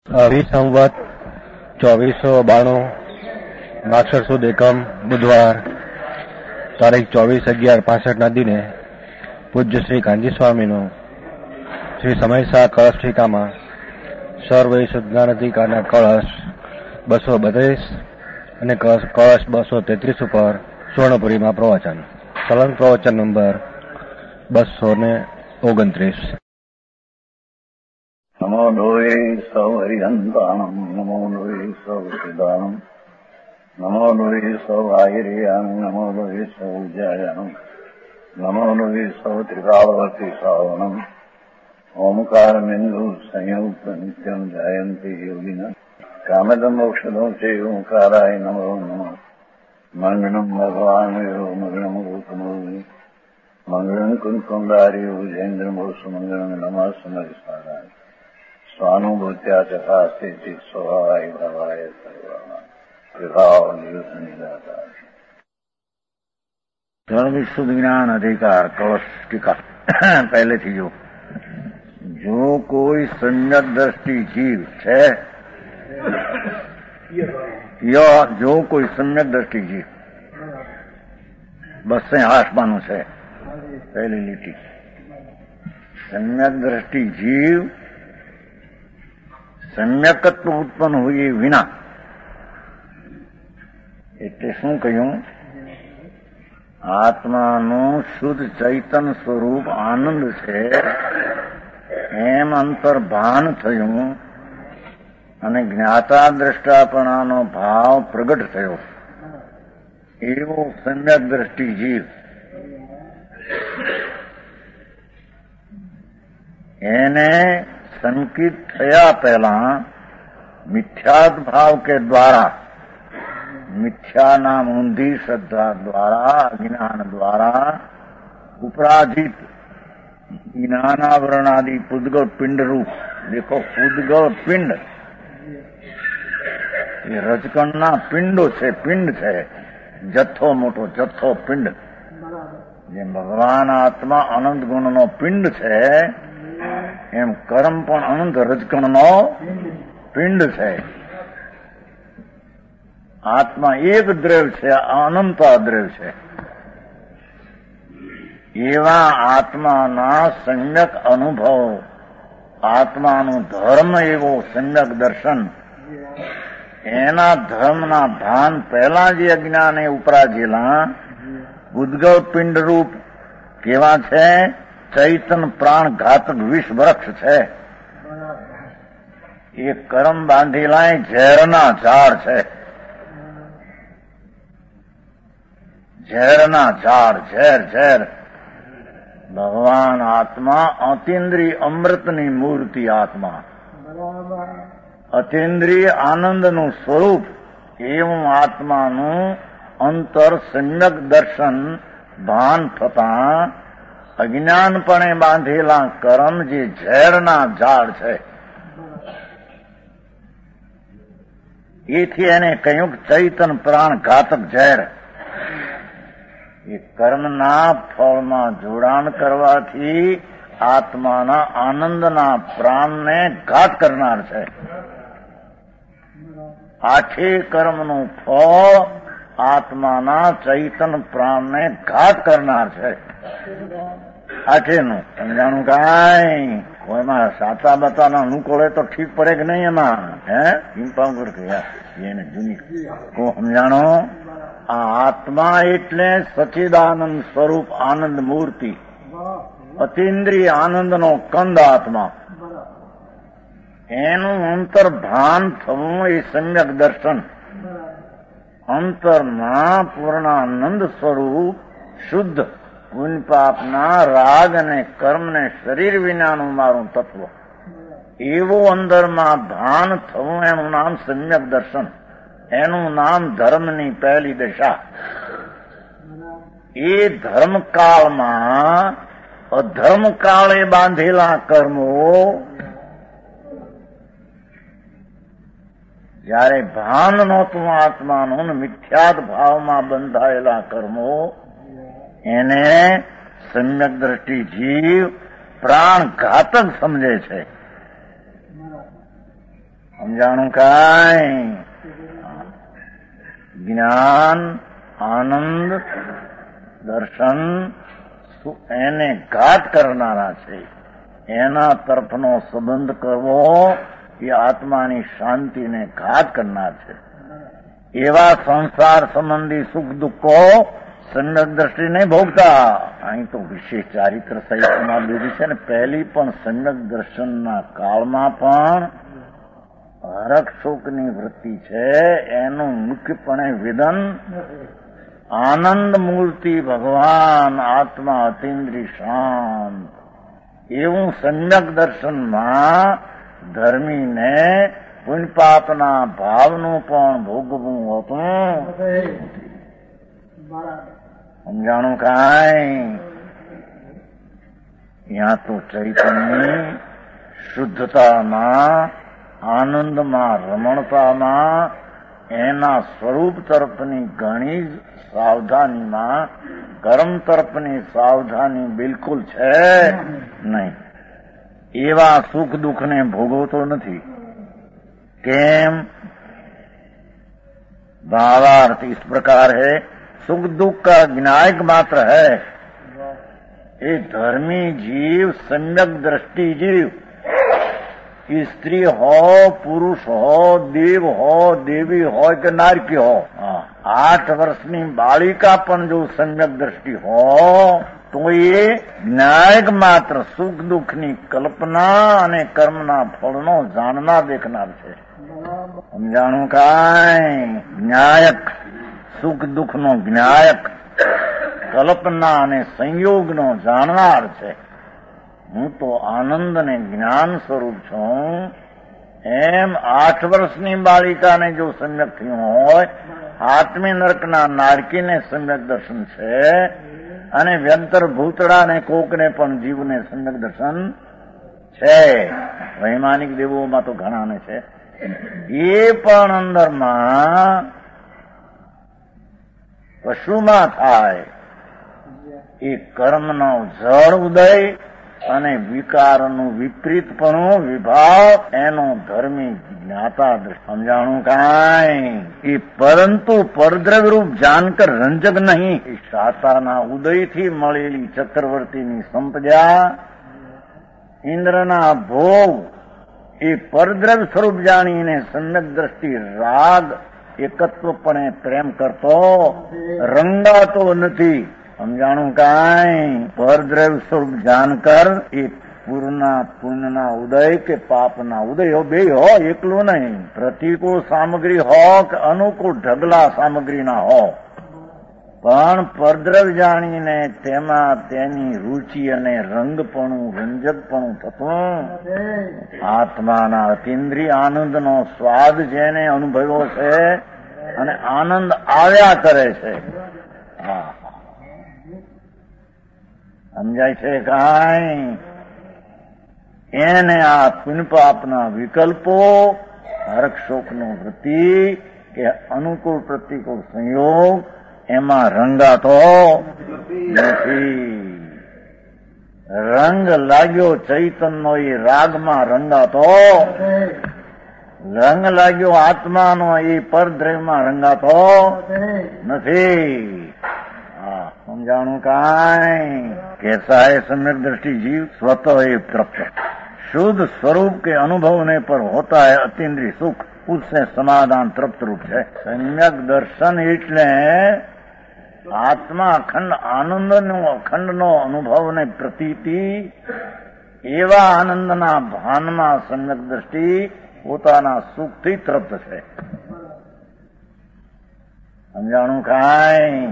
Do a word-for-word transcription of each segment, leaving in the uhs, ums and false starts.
વિસંવત ચોવીસો બાણું માક્ષર સુદ એકમ બુધવાર તારીખ ચોવીસ અગિયાર પાસઠના દિને પૂજ્ય શ્રી કાંજી સ્વામીનું શ્રી સમયસા કળશ ટીકામાં સર્વ શુદ્ધાનધિકારના કળશ બસો બત્રીસ અને કળશ બસો તેત્રીસ ઉપર સ્વર્ણપુરીમાં પ્રવચન સલંગ પ્રવચન નંબર બસો ને ઓગણત્રીસ. નમો લોહે સૌ હરિહંતાણમ નમો લોહે સૌ સિદાનમ નમો લોહે સૌ આયર્યાન નમો લોહે સૌ જયાનમ નમો લોહે સૌ ત્રિકાળવતી સાવનમ ઓમકાર બિંદુ સંયુક્ત નિત્યમ જયંતિ યોગિન કામદમ મોક્ષદો છે ઓંકારાય નમો નમઃ મંગળમ ભગવાન મંગળમ ગૌતમોની મંગળમ કુંકુંડાર્ય ઉજેન્દ્રમો સુમંગળમ નમઃ સમરિસારાય સ્વાનુભૂત્યા ચકાસ્તે સ્વભાવાય ભાવાય સર્વમાં વિભાવ નિયુદ્ધ નિરાકાર. ધર્મ શુદ્ધ જ્ઞાન અધિકાર કળશ ટીકા. પહેલેથી જો જો કોઈ સમ્યક દ્રષ્ટિ જીવ છે, જો કોઈ સમ્યક દ્રષ્ટિ જીવ બસે આસમાનું છે. પહેલી લીટી સમ્યક દ્રષ્ટિ જીવ સમ્યકત્વ ઉત્પન્ન હોય વિના. એટલે શું કહ્યું? આત્માનું શુદ્ધ ચૈતન સ્વરૂપ આનંદ છે એમ અંતર્ભાન થયું અને જ્ઞાતા દ્રષ્ટાપણાનો ભાવ પ્રગટ થયો એવો સમ્યક દ્રષ્ટિ જીવ એને સંકિત થયા પહેલા મિથ્યાદ ભાવ કે દ્વારા, મિથ્યા નામ ઊંધી શ્રદ્ધા દ્વારા, અજ્ઞાન દ્વારા ઉપરાધિત જ્ઞાનાવરણાદિ પૂદગળ પિંડ રૂપ. દેખો, પૂદગળ પિંડ એ રજકણના પિંડો છે, પિંડ છે, જથ્થો મોટો જથ્થો પિંડ. જેમ ભગવાન આત્મા અનંત ગુણનો પિંડ છે એમ કર્મ પણ અનંત રજકણનો પિંડ છે. આત્મા એક દ્રવ છે, અનંત દ્રવ છે. એવા આત્માના સમ્યક અનુભવ, આત્માનું ધર્મ એવો સમ્યક દર્શન, એના ધર્મના ભાન પહેલા જે અજ્ઞાને ઉપરાજેલા ઉદ્ગવ પિંડ રૂપ કેવા છે? ચૈતન પ્રાણ ઘાતક વિષ વૃક્ષ છે. એ કરમ બાંધેલા ઝેરના ઝાડ છે. ઝેરના ઝાડ, ઝેર ઝેર. ભગવાન આત્મા અતિન્દ્રિય અમૃતની મૂર્તિ. આત્મા અતિન્દ્રિય આનંદનું સ્વરૂપ એવું આત્માનું અંતર સમ્યક દર્શન ભાન થતા અજ્ઞાનપણે બાંધેલા કરમ જે ઝેરના ઝાડ છે એથી એને કહ્યું ચૈતન પ્રાણ ઘાતક ઝેર. એ કર્મના ફળમાં જોડાણ કરવાથી આત્માના આનંદના પ્રાણને ઘાત કરનાર છે. આઠે કર્મનું ફળ આત્માના ચૈતન પ્રાણને ઘાત કરનાર છે. આઠેનું સમજાણું કાંઈ કોઈમાં સાચા બતાના અનુકૂળે તો ઠીક પડે કે નહીં? એમાં હે ચિંતા કર એને જૂની કો સમજાણો. આ આત્મા એટલે સચિદાનંદ સ્વરૂપ આનંદ મૂર્તિ, અતિન્દ્રિય આનંદનો કંદ આત્મા. એનું અંતર્ભાન થવું એ સમ્યક દર્શન. અંતરમાં પૂર્ણાનંદ સ્વરૂપ શુદ્ધ પુણ્ય પાપના રાગ અને કર્મને શરીર વિનાનું મારું તત્વ એવું અંદરમાં ભાન થવું એનું નામ સમ્યક દર્શન. એનું નામ ધર્મની પહેલી દશા. એ ધર્મકાળમાં અધર્મકાળે બાંધેલા કર્મો જયારે ભાન નહોતું આત્માનું, મિથ્યાદ ભાવમાં બંધાયેલા કર્મો એને સમ્યક દ્રષ્ટિ જીવ પ્રાણ ઘાતક સમજે છે. સમજાણું કાંઈ? જ્ઞાન, આનંદ, દર્શન એને ઘાત કરનારા છે. એના તરફનો સંબંધ કરવો એ આત્માની શાંતિને ઘાત કરનાર છે. એવા સંસાર સંબંધી સુખ દુઃખો સમ્યક દ્રષ્ટિ નહીં ભોગતા. અહીં તો વિશેષ ચારિત્ર સહિતમાં લીધી છે ને. પહેલી પણ સમ્યક દર્શનના કાળમાં પણ હરખ શોકની વૃત્તિ છે. એનું મુખ્યપણે વિધન આનંદ મૂર્તિ ભગવાન આત્મા અતિન્દ્રિય શાંત. એવું સમ્યક દર્શનમાં ધર્મીને પુણ્ય પાપના ભાવનું પણ ભોગવવું હોતું. સમજાણું કાંઈ? ત્યાં તો ચૈતન્યની શુદ્ધતામાં, આનંદમાં, રમણતામાં એના સ્વરૂપ તરફની ઘણી જ સાવધાનીમાં કર્મ તરફની સાવધાની બિલકુલ છે નહીં. એવા સુખ દુઃખને ભોગવતો નથી. કેમ? भावार्थ इस प्रकार है, सुख दुख का ज्ञायक मात्र है. ये धर्मी जीव सम्यक दृष्टि जीव, स्त्री हो, पुरुष हो, देव हो, देवी हो કે નારકી हो, આઠ વર્ષની બાળિકા પણ જો સમ્યક દ્રષ્ટિ હો તો એ જ્ઞાયક માત્ર સુખ દુઃખની કલ્પના અને કર્મના ફળનો જાણનાર દેખનાર છે. સમજાણું કાંઈ? જ્ઞાયક સુખ દુઃખનો જ્ઞાયક, કલ્પના અને સંયોગનો જાણનાર છે. હું તો આનંદ અને જ્ઞાન સ્વરૂપ છું એમ આઠ વર્ષની બાળિકાને જો સમ્યક થયું હોય, આત્મી નરકના નારકીને સમ્યક દર્શન છે અને વ્યંતર ભૂતળાને કોકને પણ જીવને સમ્યક દર્શન છે. વૈમાનિક દેવોમાં તો ઘણાને છે. એ પણ અંદરમાં પશુમાં થાય એ કર્મનો જળ ઉદય અને વિકારનું વિપરીતપણું વિભાવ એનો ધર્મી જ્ઞાતા. સમજાણું કાંઈ? એ પરંતુ પરદ્રવ્યરૂપ જાણકર રંજક નહીં. એ શાતાના ઉદયથી મળેલી ચક્રવર્તીની સંપદા, ઇન્દ્રના ભોગ, એ પરદ્રવ્ય સ્વરૂપ જાણીને સમ્યક દ્રષ્ટિ રાગ એકત્વપણે પ્રેમ કરતો રંગાતો નથી. સમજાણું કાંઈ? પરદ્રવ્ય સ્વરૂપ જાણકર એ પૂર્ણના પુણ્યના ઉદય કે પાપના ઉદય હો, બે હો, એકલું નહીં. પ્રતિકૂળ સામગ્રી હો કે અનુકૂળ ઢગલા સામગ્રીના હો, પણ પરદ્રવ્ય જાણીને તેમાં તેની રુચિ અને રંગપણું, રંજકપણું થતું. આત્માના અતિન્દ્રિય આનંદનો સ્વાદ જેને અનુભવ્યો છે અને આનંદ આવ્યા કરે છે. હા, સમજાય છે કાંઈ? એને આ પુણ્ય પાપના વિકલ્પો, હરખ શોકનો વૃત્તિ કે અનુકૂળ પ્રતિકૂળ સંયોગ એમાં રંગાતો નથી. રંગ લાગ્યો ચૈતનનો એ રાગમાં રંગાતો, રંગ લાગ્યો આત્માનો એ પરદ્રવ્યમાં રંગાતો નથી. હા, समझाणु कांई? कैसा है सम्यक दृष्टि जीव? स्वतः ये तृप्त शुद्ध स्वरूप के अनुभवने पर होता है अतीन्द्रिय सुख, उससे समाधान तृप्त रूप है. सम्यक दर्शन એટલે આત્મા અખંડ આનંદનો અખંડનો અનુભવ ને પ્રતીતિ, એવા આનંદના ભાનમાં સમ્યક દ્રષ્ટિ પોતાના સુખથી તૃપ્ત છે. સમજાણું કાંઈ?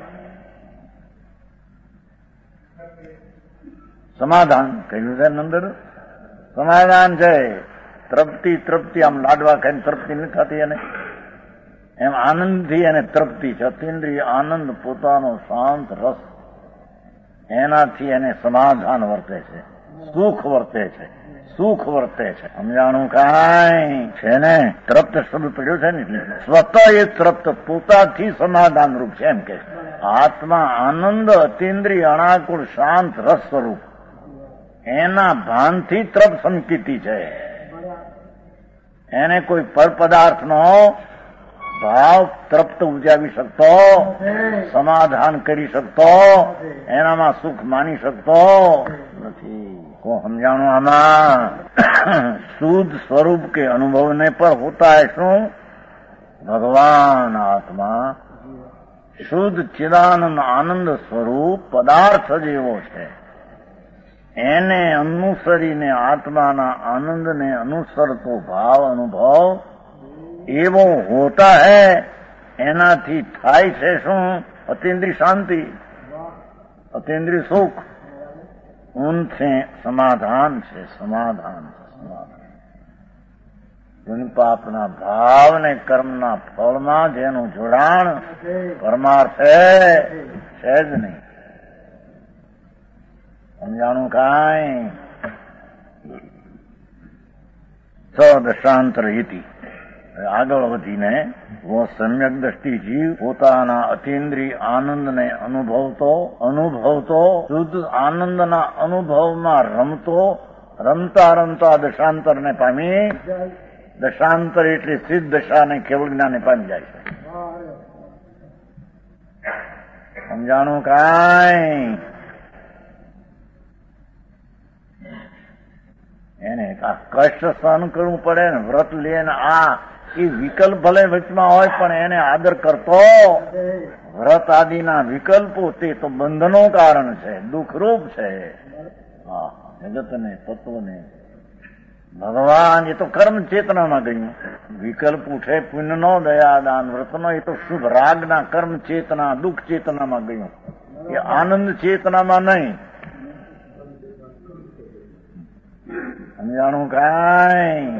સમાધાન કહ્યું છે અંદર, સમાધાન છે. તૃપ્તિ તૃપ્તિ આમ લાડવા ખાઈને તૃપ્તિ નથી થતી, એને એમ આનંદથી એને તૃપ્તિ છે. અતિન્દ્રિય આનંદ પોતાનો શાંત રસ, એનાથી એને સમાધાન વર્તે છે, સુખ વર્તે છે, સુખ વર્તે છે. સમજાણું કાંઈ? છે ને તૃપ્ત શબ્દ પડ્યો છે ને, એટલે સ્વતઃ એ તૃપ્ત પોતાથી સમાધાન રૂપ છે. એમ કે આત્મા આનંદ અતિન્દ્રિય અણાકુળ શાંત રસ સ્વરૂપ, એના ભાનથી તૃપ્ત સંકિતિ છે. એને કોઈ પર પદાર્થનો ભાવ તૃપ્ત ઉજાવી શકતો, સમાધાન કરી શકતો, એનામાં સુખ માની શકતો નથી. को समझाणो आमा शुद्ध स्वरूप के अनुभवने पर होता है शू? भगवान आत्मा શુદ્ધ ચિદાનંદ આનંદ સ્વરૂપ પદાર્થ જેવો છે, એને અનુસરીને આત્માના આનંદને અનુસરતો ભાવ અનુભવ એવો હોતા હૈ. એનાથી થાય છે શું? અતિન્દ્રિય શાંતિ, અતિન્દ્રિય સુખ, ઉનસે સમાધાન છે. સમાધાન સમાધાન પુણ્ય પાપના ભાવ ને કર્મના ફળમાં જેનું જોડાણ પરમાર્થ છે જ નહીં. સમજાણું કાંઈ? સદશાંતર હિતિ આગળ વધીને વો સમ્યક દ્રષ્ટિ જીવ પોતાના અતિન્દ્રિય આનંદને અનુભવતો અનુભવતો શુદ્ધ આનંદના અનુભવમાં રમતો રમતા રમતા દશાંતરને પામી, દશાંતર એટલે સિદ્ધ દશાને કેવળ જ્ઞાને પામી જાય છે. સમજાણું કાંઈ? એને આ કષ્ટ સહન કરવું પડે ને, વ્રત લે ને, આ એ વિકલ્પ ભલે વચમાં હોય પણ એને આદર કરતો. વ્રત આદિના વિકલ્પો તે તો બંધનો કારણ છે, દુઃખરૂપ છે. હા, જગતને તત્વને ભગવાન એ તો કર્મ ચેતનામાં ગયું. વિકલ્પ ઉઠે પુણ્યનો, દયાદાન વ્રતનો, એ તો શુભ રાગના કર્મ ચેતના દુઃખ ચેતનામાં ગયું, એ આનંદ ચેતનામાં નહીં. સમજાણું કાંઈ?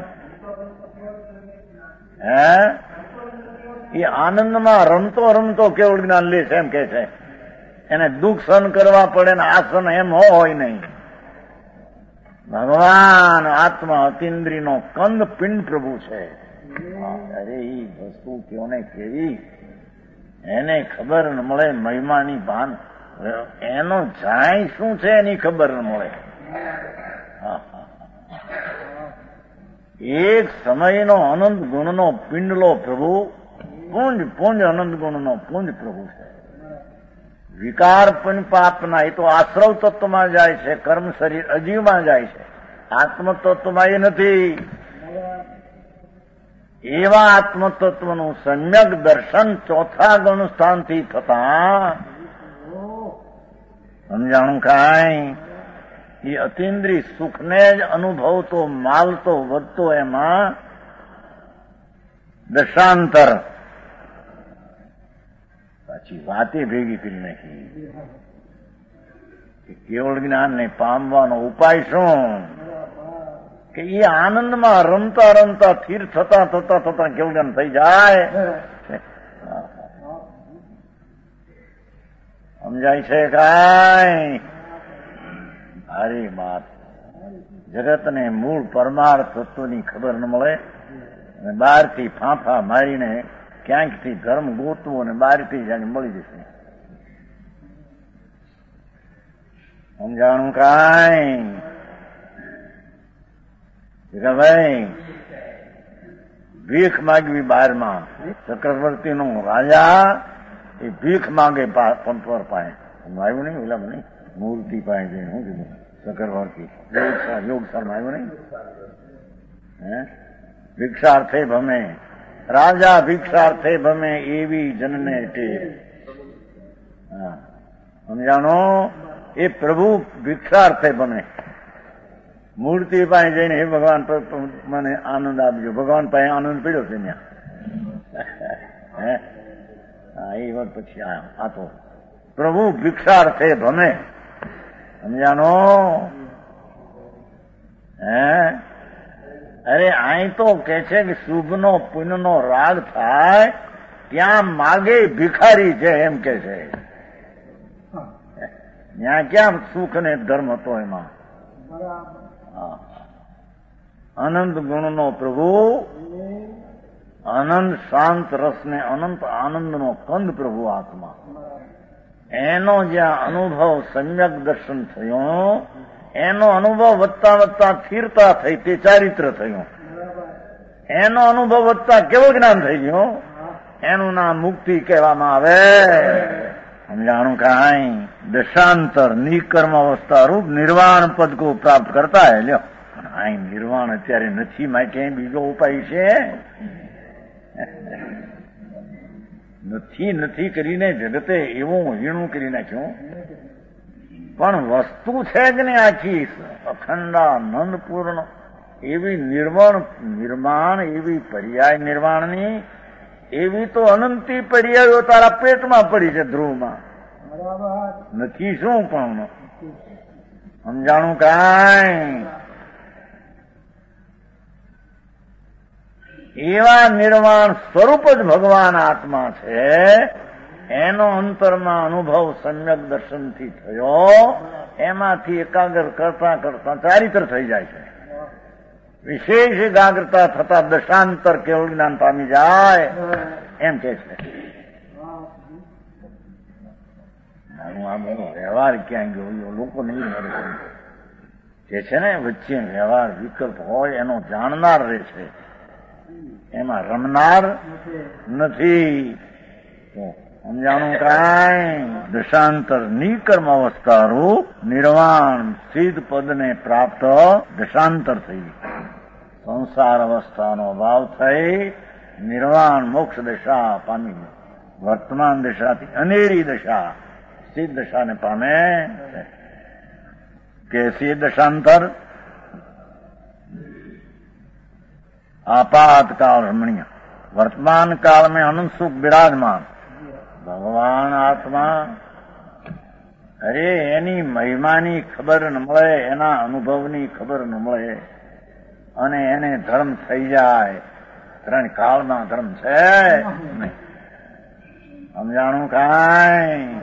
હે એ આનંદમાં રમતો રમતો કેવળ જ્ઞાન લે છે એમ કે છે. એને દુઃખ સહન કરવા પડે ને આસન એમ હોય નહીં. ભગવાન આત્મા અતિન્દ્રિયનો કંદ પિંડ પ્રભુ છે. અરે એ વસ્તુ કેવને કેવી એને ખબર ન મળે, મહિમાની ભાન એનો જાય શું છે એની ખબર ન મળે. એક સમયનો અનંત ગુણનો પિંડલો પ્રભુ, પુંજ પુંજ અનંત ગુણનો પુંજ પ્રભુ છે. વિકાર પુણ્ય પાપના એ તો આશ્રવ તત્વમાં જાય છે, કર્મ શરીર અજીવમાં જાય છે, આત્મતત્વમાં એ નથી. એવા આત્મતત્વનું સમ્યક દર્શન ચોથા ગણ સ્થાનથી થતા સમજાણું કાંઈ? એ અતિન્દ્રિય સુખને જ અનુભવતો માલતો વધતો એમાં દશાંતર. પાછી વાતે ભેગી કરી નાખી કે કેવળ જ્ઞાનને પામવાનો ઉપાય શું? કે એ આનંદમાં રમતા રમતા સ્થિર થતા થતા થતા કેવળ જ્ઞાન થઈ જાય. સમજાય છે કાંઈ? હારી વાત. જગતને મૂળ પરમાર્થ તત્વની ખબર ન મળે અને બહારથી ફાંફા મારીને ક્યાંકથી ધર્મ ગોતવું અને બહારથી જાણે મળી જશે. સમજાણું કાંઈ? ભાઈ ભીખ માગવી બહારમાં. ચક્રવર્તીનો રાજા એ ભીખ માંગે પંપર પાસે. આવ્યું નહીં ઓલા નહીં મૂર્તિ પાસે જઈને શું કીધું? ચક્રવર્તી યોગશાળામાં આવ્યું નહીં? હે ભિક્ષાર્થે ભમે રાજા, ભિક્ષાર્થે ભમે એવી જનને ટેવ. હા સમજાણો? એ પ્રભુ ભિક્ષાર્થે ભમે. મૂર્તિ પાસે જઈને હે ભગવાન મને આનંદ આપજો, ભગવાન પાસે આનંદ પીડ્યો છે ત્યાં. હે હા એ વાત પછી આ તો પ્રભુ ભિક્ષાર્થે ભમે. સમજાનો? હે અરે અહીં તો કે છે કે શુભનો પુણ્યનો રાગ થાય ત્યાં માગે ભિખારી છે એમ કે છે. ત્યાં ક્યાં સુખ ને ધર્મ હતો એમાં? અનંત ગુણનો પ્રભુ, અનંત શાંત રસને અનંત આનંદનો કંદ પ્રભુ આત્મા. એનો જ્યાં અનુભવ સમ્યક દર્શન થયો, એનો અનુભવ વધતા વધતા સ્થિરતા થઈ તે ચારિત્ર થયું. એનો અનુભવ વધતા કેવું જ્ઞાન થઈ ગયું? એનું નામ મુક્તિ કહેવામાં આવે. સમજાણું કાંઈ? દશાંતર નિકર્મ અવસ્થા રૂપ નિર્વાણ પદ કો પ્રાપ્ત કરતા હે. લ્યો, આ નિર્વાણ અત્યારે નથી, માટે બીજો ઉપાય છે? નથી નથી કરીને જગતે એવું હીણું કરી નાખ્યું. પણ વસ્તુ છે જ ને આખી અખંડાનંદપૂર્ણ એવી નિર્વાણ નિર્માણ એવી પર્યાય નિર્વાણની એવી તો અનંતી પર્યાયો તારા પેટમાં પડી છે ધ્રુવમાં. નથી શું પણ સમજાણું કાંઈ? એવા નિર્વાણ સ્વરૂપ જ ભગવાન આત્મા છે. એનો અંતરમાં અનુભવ સમ્યક દર્શનથી થયો. એમાંથી એકાગ્ર કરતા કરતા ચારિત્ર થઈ જાય છે. વિશેષ એકાગ્રતા થતા દશાંતર કેવળ જ્ઞાન પામી જાય એમ કે છે. આ બધો વ્યવહાર ક્યાં ગયો? લોકો નહીં મળે જે છે ને વચ્ચે વ્યવહાર વિકલ્પ હોય એનો જાણનાર રહે છે, એમાં રમનાર નથી. સમજાણું કાંઈ? દશાંતર નિકર્મ અવસ્થા રૂપ નિર્વાણ સિદ્ધ પદને પ્રાપ્ત દશાંતર થઈ. સંસાર અવસ્થાનો ભાવ થઈ નિર્વાણ મોક્ષ દશા પામી વર્તમાન દશાથી અનેરી દશા સિદ્ધ દશાને પામે. कैसी दशांतर? आपातकाल रमणीय, वर्तमान काल में अनंत सुख विराजमान भगवान आत्मा. अरे एनी महिमानी खबर न મળે, એના અનુભવની ખબર ન મળે અને એને ધર્મ થઈ જાય. ત્રણ કાળમાં ધર્મ છે નહીં. સમજાણું કાંઈ?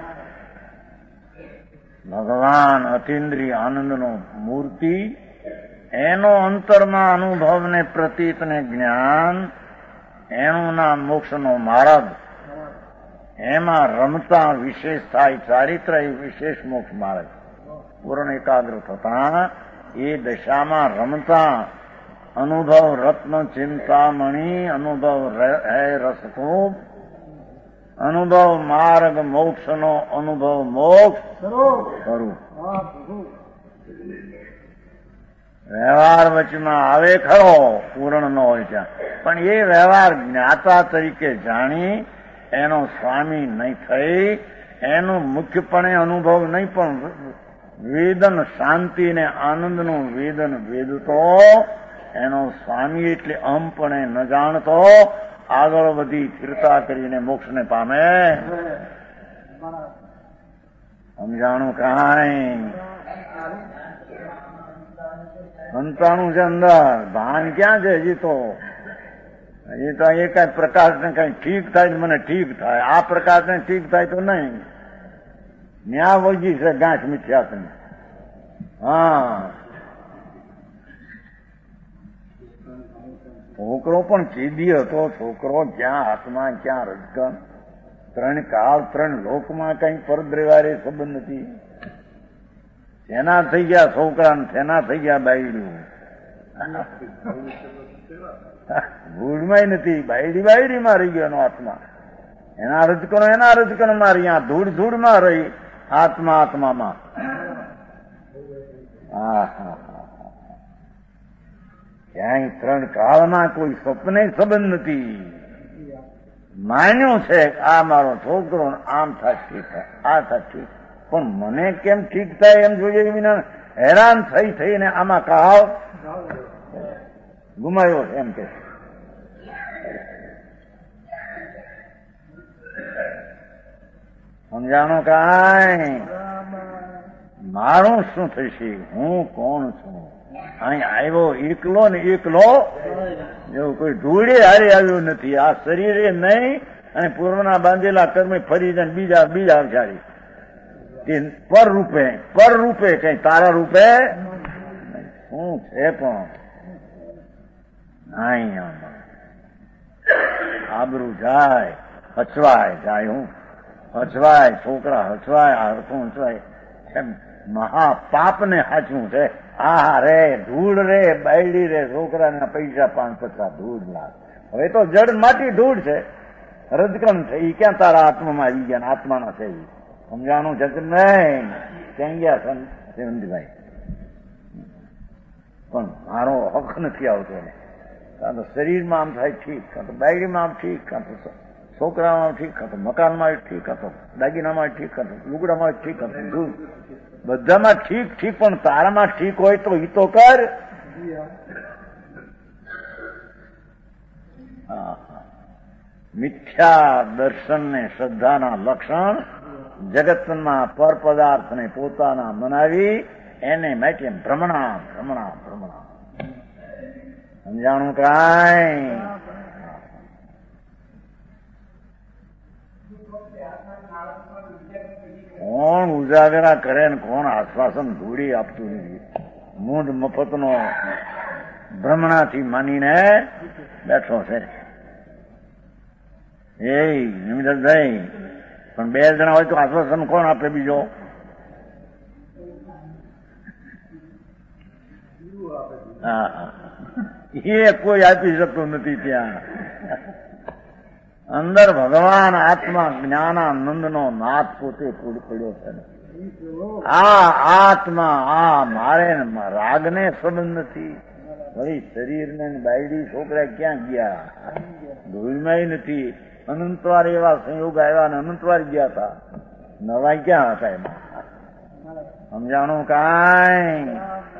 ભગવાન અતિન્દ્રિય આનંદનો મૂર્તિ, એનો અંતરમાં અનુભવને પ્રતીતને જ્ઞાન, એનું નામ મોક્ષનો માર્ગ. એમાં રમતા વિશેષ થાય ચારિત્ર એ વિશેષ મોક્ષ માર્ગ. પૂર્ણ એકાગ્ર થતા એ દશામાં રમતા અનુભવ રત્ન ચિંતામણી, અનુભવ હે રસકૂપ, અનુભવ માર્ગ મોક્ષનો અનુભવ મોક્ષ કરું. વ્યવહાર વચમાં આવે ખરો, પૂર્ણ ન હોય ત્યાં, પણ એ વ્યવહાર જ્ઞાતા તરીકે જાણી એનો સ્વામી નહીં થઈ, એનો મુખ્યપણે અનુભવ નહીં પણ વેદન શાંતિ ને આનંદનું વેદન વેદતો એનો સ્વામી એટલે અહમપણે ન જાણતો આગળ વધી સ્થિરતા કરીને મોક્ષને પામે. સમજાણું કાંઈ? સંતાણું છે અંદર, ભાન ક્યાં છે? હજી તો હજી તો એ કઈ પ્રકાશને કઈ ઠીક થાય મને ઠીક થાય, આ પ્રકાશને ઠીક થાય તો નહીં. ન્યા વજી છે ગાંઠ મિથ્યા. હા, છોકરો પણ ચીદી હતો. છોકરો ક્યાં હાથમાં ક્યાં રજકન, ત્રણ કાળ ત્રણ લોકમાં કઈ પરદ્રેવારે સંબંધ નથી. તેના થઈ ગયા છોકરા, તેના થઈ ગયા બાયડું. ભૂલમાં નથી, બાયડી બાયડીમાં રહી ગયો એનો આત્મા. એના રજકનો એના રજકનમાં રહ્યા, ધૂળ ધૂળમાં રહી, આત્મા આત્મામાં. હા હા ક્યાંય ત્રણ કાળમાં કોઈ સ્વપ્ને સંબંધ નથી. માન્યું છે આ મારો છોકરો આમ થાય ઠીક થાય, આ થાય ઠીક, પણ મને કેમ ઠીક થાય એમ જોઈએ વિના હેરાન થઈ થઈને આમાં કાળ ગુમાવ્યો એમ કે. સમજાણો કાંઈ? મારું શું થશે? હું કોણ છું? અહીં આવ્યો એકલો ને એકલો, એવું કોઈ ધૂળે હારે આવ્યો નથી. આ શરીરે નહીં અને પૂર્વના બાંધેલા કર્મે ફરી જાય બીજા બીજા અવચારી પર રૂપે પર રૂપે કઈ તારા રૂપે શું છે? પણ અહીં આબરૂ જાય, હચવાય જાય, હું હચવાય, છોકરા હચવાય, હરખું હચવાય. મહાપાપને સાચવું છે. આ રે ધૂળ રે બાયડી રે છોકરાના પૈસા પાંચ પચાસ ધૂળ લાખ. હવે તો જડ માટી ધૂળ છે, રજકણ છે. એ ક્યાં તારા આત્મામાં આવી ગયા? આત્માના છે એ સમજાણું છે કે નહીં? ક્યાં ગયા સેવંતભાઈ? પણ મારો હક નથી આવતો એને. કાં તો શરીરમાં આમ થાય ઠીક, કાં તો બાયડીમાં આમ ઠીક, કાં તો છોકરામાં ઠીક, કાં તો મકાનમાં ઠીક, કાં તો દાગીનામાં ઠીક, કાં તો લુગડામાં ઠીક, કાં તો ધૂળ બધામાં ઠીક ઠીક. પણ તારામાં ઠીક હોય તો ઈ તો કર. મિથ્યા દર્શન ને શ્રદ્ધાના લક્ષણ જગતમાં પર પદાર્થ ને પોતાના મનાવી એને માટે ભ્રમણા ભ્રમણા ભ્રમણા. સમજાણું કાંઈ? કોણ ઉજાગરા કરે ને કોણ આશ્વાસન ધૂળી આપતું નથી. મૂંઢ મફતનો ભ્રમણાથી માનીને બેઠો છે. એ નિમિત્તભાઈ પણ બે જણા હોય તો આશ્વાસન કોણ આપે? બીજો હા, એ કોઈ આપી શકતું નથી. ત્યાં અંદર ભગવાન આત્મા જ્ઞાનાનંદ નો નાથ પોતે પડ્યો છે. આ આત્મા આ મારે રાગને સંબંધ નથી. ભાઈ શરીરને બાયડી છોકરા ક્યાં ગયા? ધૂળમાં નથી. અનંતવાર એવા સંયોગ આવ્યા ને અનંતવાર ગયા હતા. નવા ક્યાં હતા એમાં? સમજાણું કાંઈ?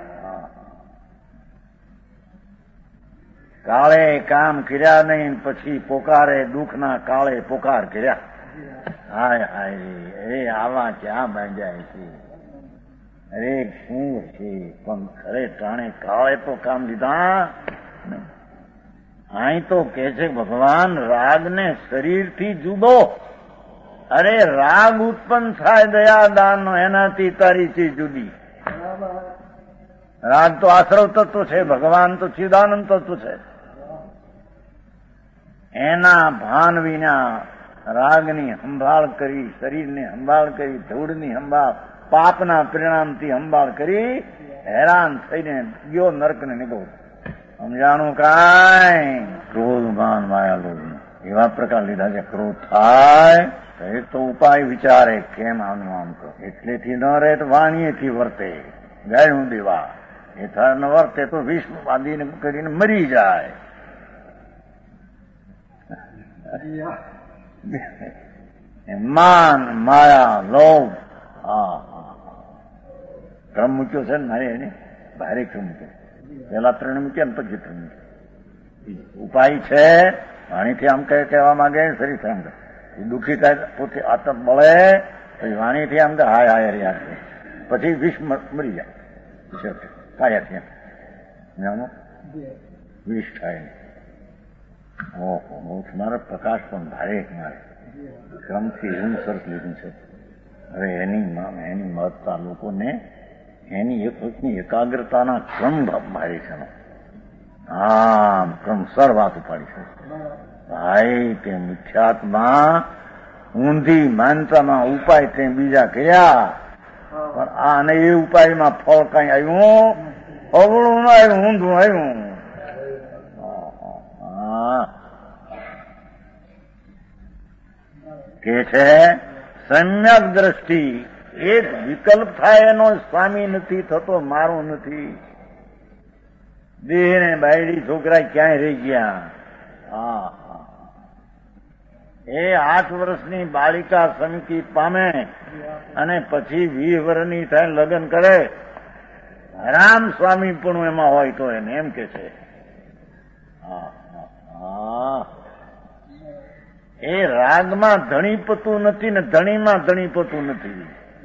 કાળે કામ કર્યા નહીં પછી પોકારે દુઃખના કાળે પોકાર કર્યા. હાય હાય અરે આવા ક્યાં બાંધ્યા છે? અરે શું છે? પણ ખરે ટાણે કાળે તો કામ લીધા. અહીં તો કે છે ભગવાન રાગને શરીરથી જુદો. અરે રાગ ઉત્પન્ન થાય દયા દાન નો, એનાથી તારી ચીજ જુદી. રાગ તો આશ્રવ તત્વ છે, ભગવાન તો ચિદાનંદ તત્વ છે. એના ભાન વિના રાગની સંભાળ કરી, શરીરની સંભાળ કરી, ધૂળની સંભાળ, પાપના પરિણામથી સંભાળ કરી હેરાન થઈને ગયો નરકને નીકળો. સમજાણું કાંઈ? ક્રોધ માન માયા લોભ એવા પ્રકાર લીધા છે. ક્રોધ થાય એ તો ઉપાય વિચારે કેમ આનું આમ કરો. એટલેથી ન રહે તો વાણીએથી વર્તે. ગાયું દેવા એ થાય ન વર્તે તો વિશ્વ બાંધીને કરીને મરી જાય. માન માયા લોભ હા ક્રમ મૂક્યો છે ને મારે એને ભારે ક્રમ મૂક્યો. પેલા ત્રણ મૂક્યા ને પછી ત્રણ મૂક્યા. ઉપાય છે વાણીથી આમ કહેવા માંગે, શરીરથી આમ દુઃખી થાય પોતે આતપ બળે પછી વાણીથી આમ હાય હાય રે આપે પછી વિષ મરી જાય. કાયાથી એમ વિષ થાય. ઓહો મારો પ્રકાશ પણ ભારે મારે ક્રમથી એવું સરસ લીધું છે. હવે એની એની મહત્તા લોકોને એની એક વખતની એકાગ્રતાના ક્રમ મારી છે. આમ ક્રમ સર વાત ઉપાડી છે ભાઈ. તે મિથ્યાત્મા ઊંધી માનતામાં ઉપાય તે બીજા કર્યા, પણ આને એ ઉપાયમાં ફળ કઈ આવ્યું અવળું ના આવ્યું, ઊંધું આવ્યું. કે છે સમ્યક દ્રષ્ટિ એક વિકલ્પ થાય એનો સ્વામી નથી થતો, મારું નથી. દેહ ને બાયડી છોકરા ક્યાંય રહી ગયા. હા એ આઠ વર્ષની બાળિકા સમિતિ પામે અને પછી વીસ વર્ષની થાય લગ્ન કરે. રામ સ્વામી પણ એમાં હોય તો એને એમ કે છે એ રાગમાં ધણીપતું નથી ને ધણીમાં ધણીપતું નથી.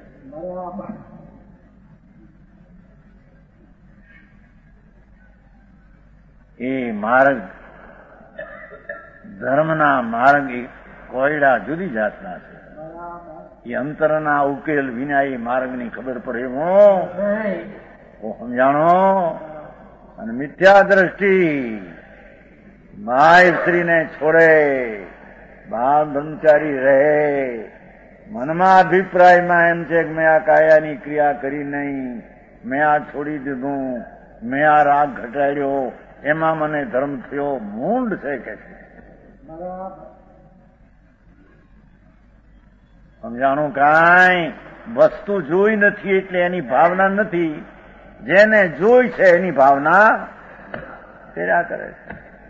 એ માર્ગ ધર્મના માર્ગ કોયડા જુદી જાતના છે. એ અંતરના ઉકેલ વિના એ માર્ગની ખબર પડે એવો સમજાણો. અને મિથ્યા દ્રષ્ટિ માય સ્ત્રીને છોડે, બાળ બ્રહ્મચારી રહે, મનમાં અભિપ્રાયમાં એમ છે કે મેં આ કાયાની ક્રિયા કરી નહીં, મેં આ છોડી દીધું, મેં આ રાગ ઘટાડ્યો, એમાં મને ધર્મ થયો. મૂંડ છે કે છે. સમજાણું? કાંઈ વસ્તુ જોઈ નથી એટલે એની ભાવના નથી. જેને જોઈ છે એની ભાવના કર્યા કરે છે.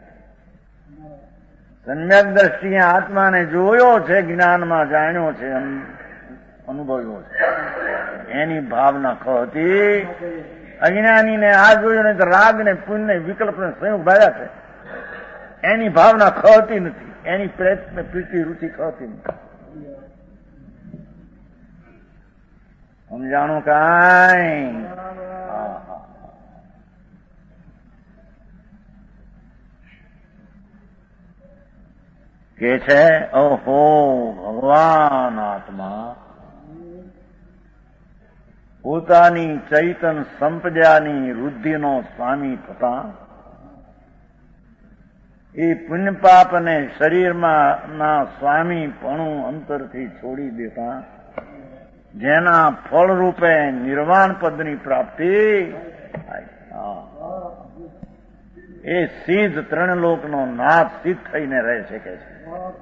સમ્યક દ્રષ્ટિએ આત્માને જોયો છે, જ્ઞાનમાં જાણ્યો છે, અનુભવ્યો છે, એની ભાવના ખોતી. અજ્ઞાનીને આ જોયું ને તો રાગ ને પુણ્ય ને વિકલ્પ ને સંયોગ ભાવ્યા છે, એની ભાવના ખોતી નથી, એની પ્રયત્ન પ્રીતિ રુચિ ખોતી નથી. સમજાણું? કાંઈ કે છે ઓહો ભગવાન આત્મા પોતાની ચૈતન સંપદાની વૃદ્ધિનો સ્વામી થતા એ પુણ્ય પાપને શરીરમાં ના સ્વામીપણું અંતરથી છોડી દેતા જેના ફળ રૂપે નિર્વાણ પદની પ્રાપ્તિ એ સિદ્ધ ત્રણ લોકનો નાથ સિદ્ધ થઈને રહે છે કે છે.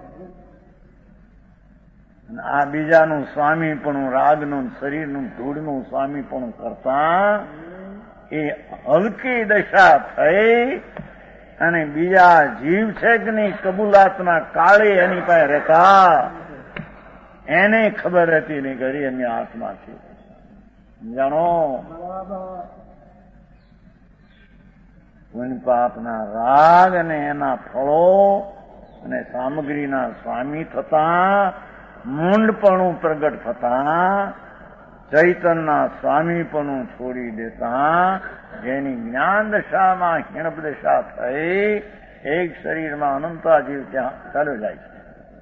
આ બીજાનું સ્વામીપણું, રાગનું, શરીરનું, ધૂળનું સ્વામીપણું કરતા એ હલકી દશા થઈ અને બીજા જીવ છે કે નહીં કબૂલાતના કાળે એની પાસે રહેતા એને ખબર હતી નહીં કરી એમની આત્મા છે. જાણો પુણ્ય પાપના રાગ અને એના ફળો અને સામગ્રીના સ્વામી થતા મૂંડપણું પ્રગટ થતા ચૈતનના સ્વામીપણું છોડી દેતા જેની જ્ઞાન દશામાં હીણપ દશા થઈ એક શરીરમાં અનંતા જીવ ત્યાં ચાલ્યો જાય છે.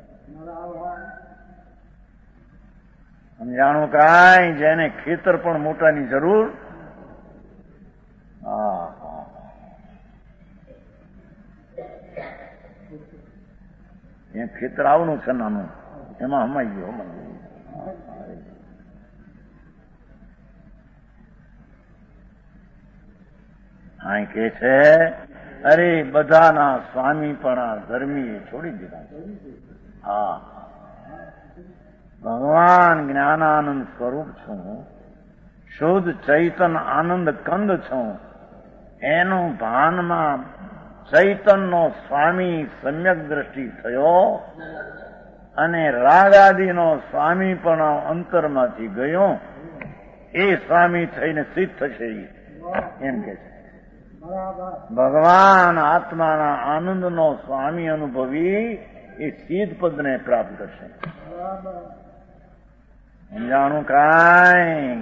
સમજાણું? કાંઈ જેને ખેતર પણ મોટાની જરૂર હા એ ખેતર આવનું છે નાનું, એમાં હમાઈ ગયો. હા કે છે અરે બધાના સ્વામીપણા ધર્મી છોડી દીધા. હા ભગવાન જ્ઞાનાનંદ સ્વરૂપ છું, શુદ્ધ ચૈતન આનંદ કંદ છું, એનું ભાનમાં ચૈતનનો સ્વામી સમ્યક દ્રષ્ટિ થયો અને રાગાદિનો સ્વામી પણ અંતરમાંથી ગયો. એ સ્વામી થઈને સિદ્ધ થશે એમ કે છે. ભગવાન આત્માના આનંદનો સ્વામી અનુભવી એ સિદ્ધ પદને પ્રાપ્ત કરશે. સમજાણું? કાંઈ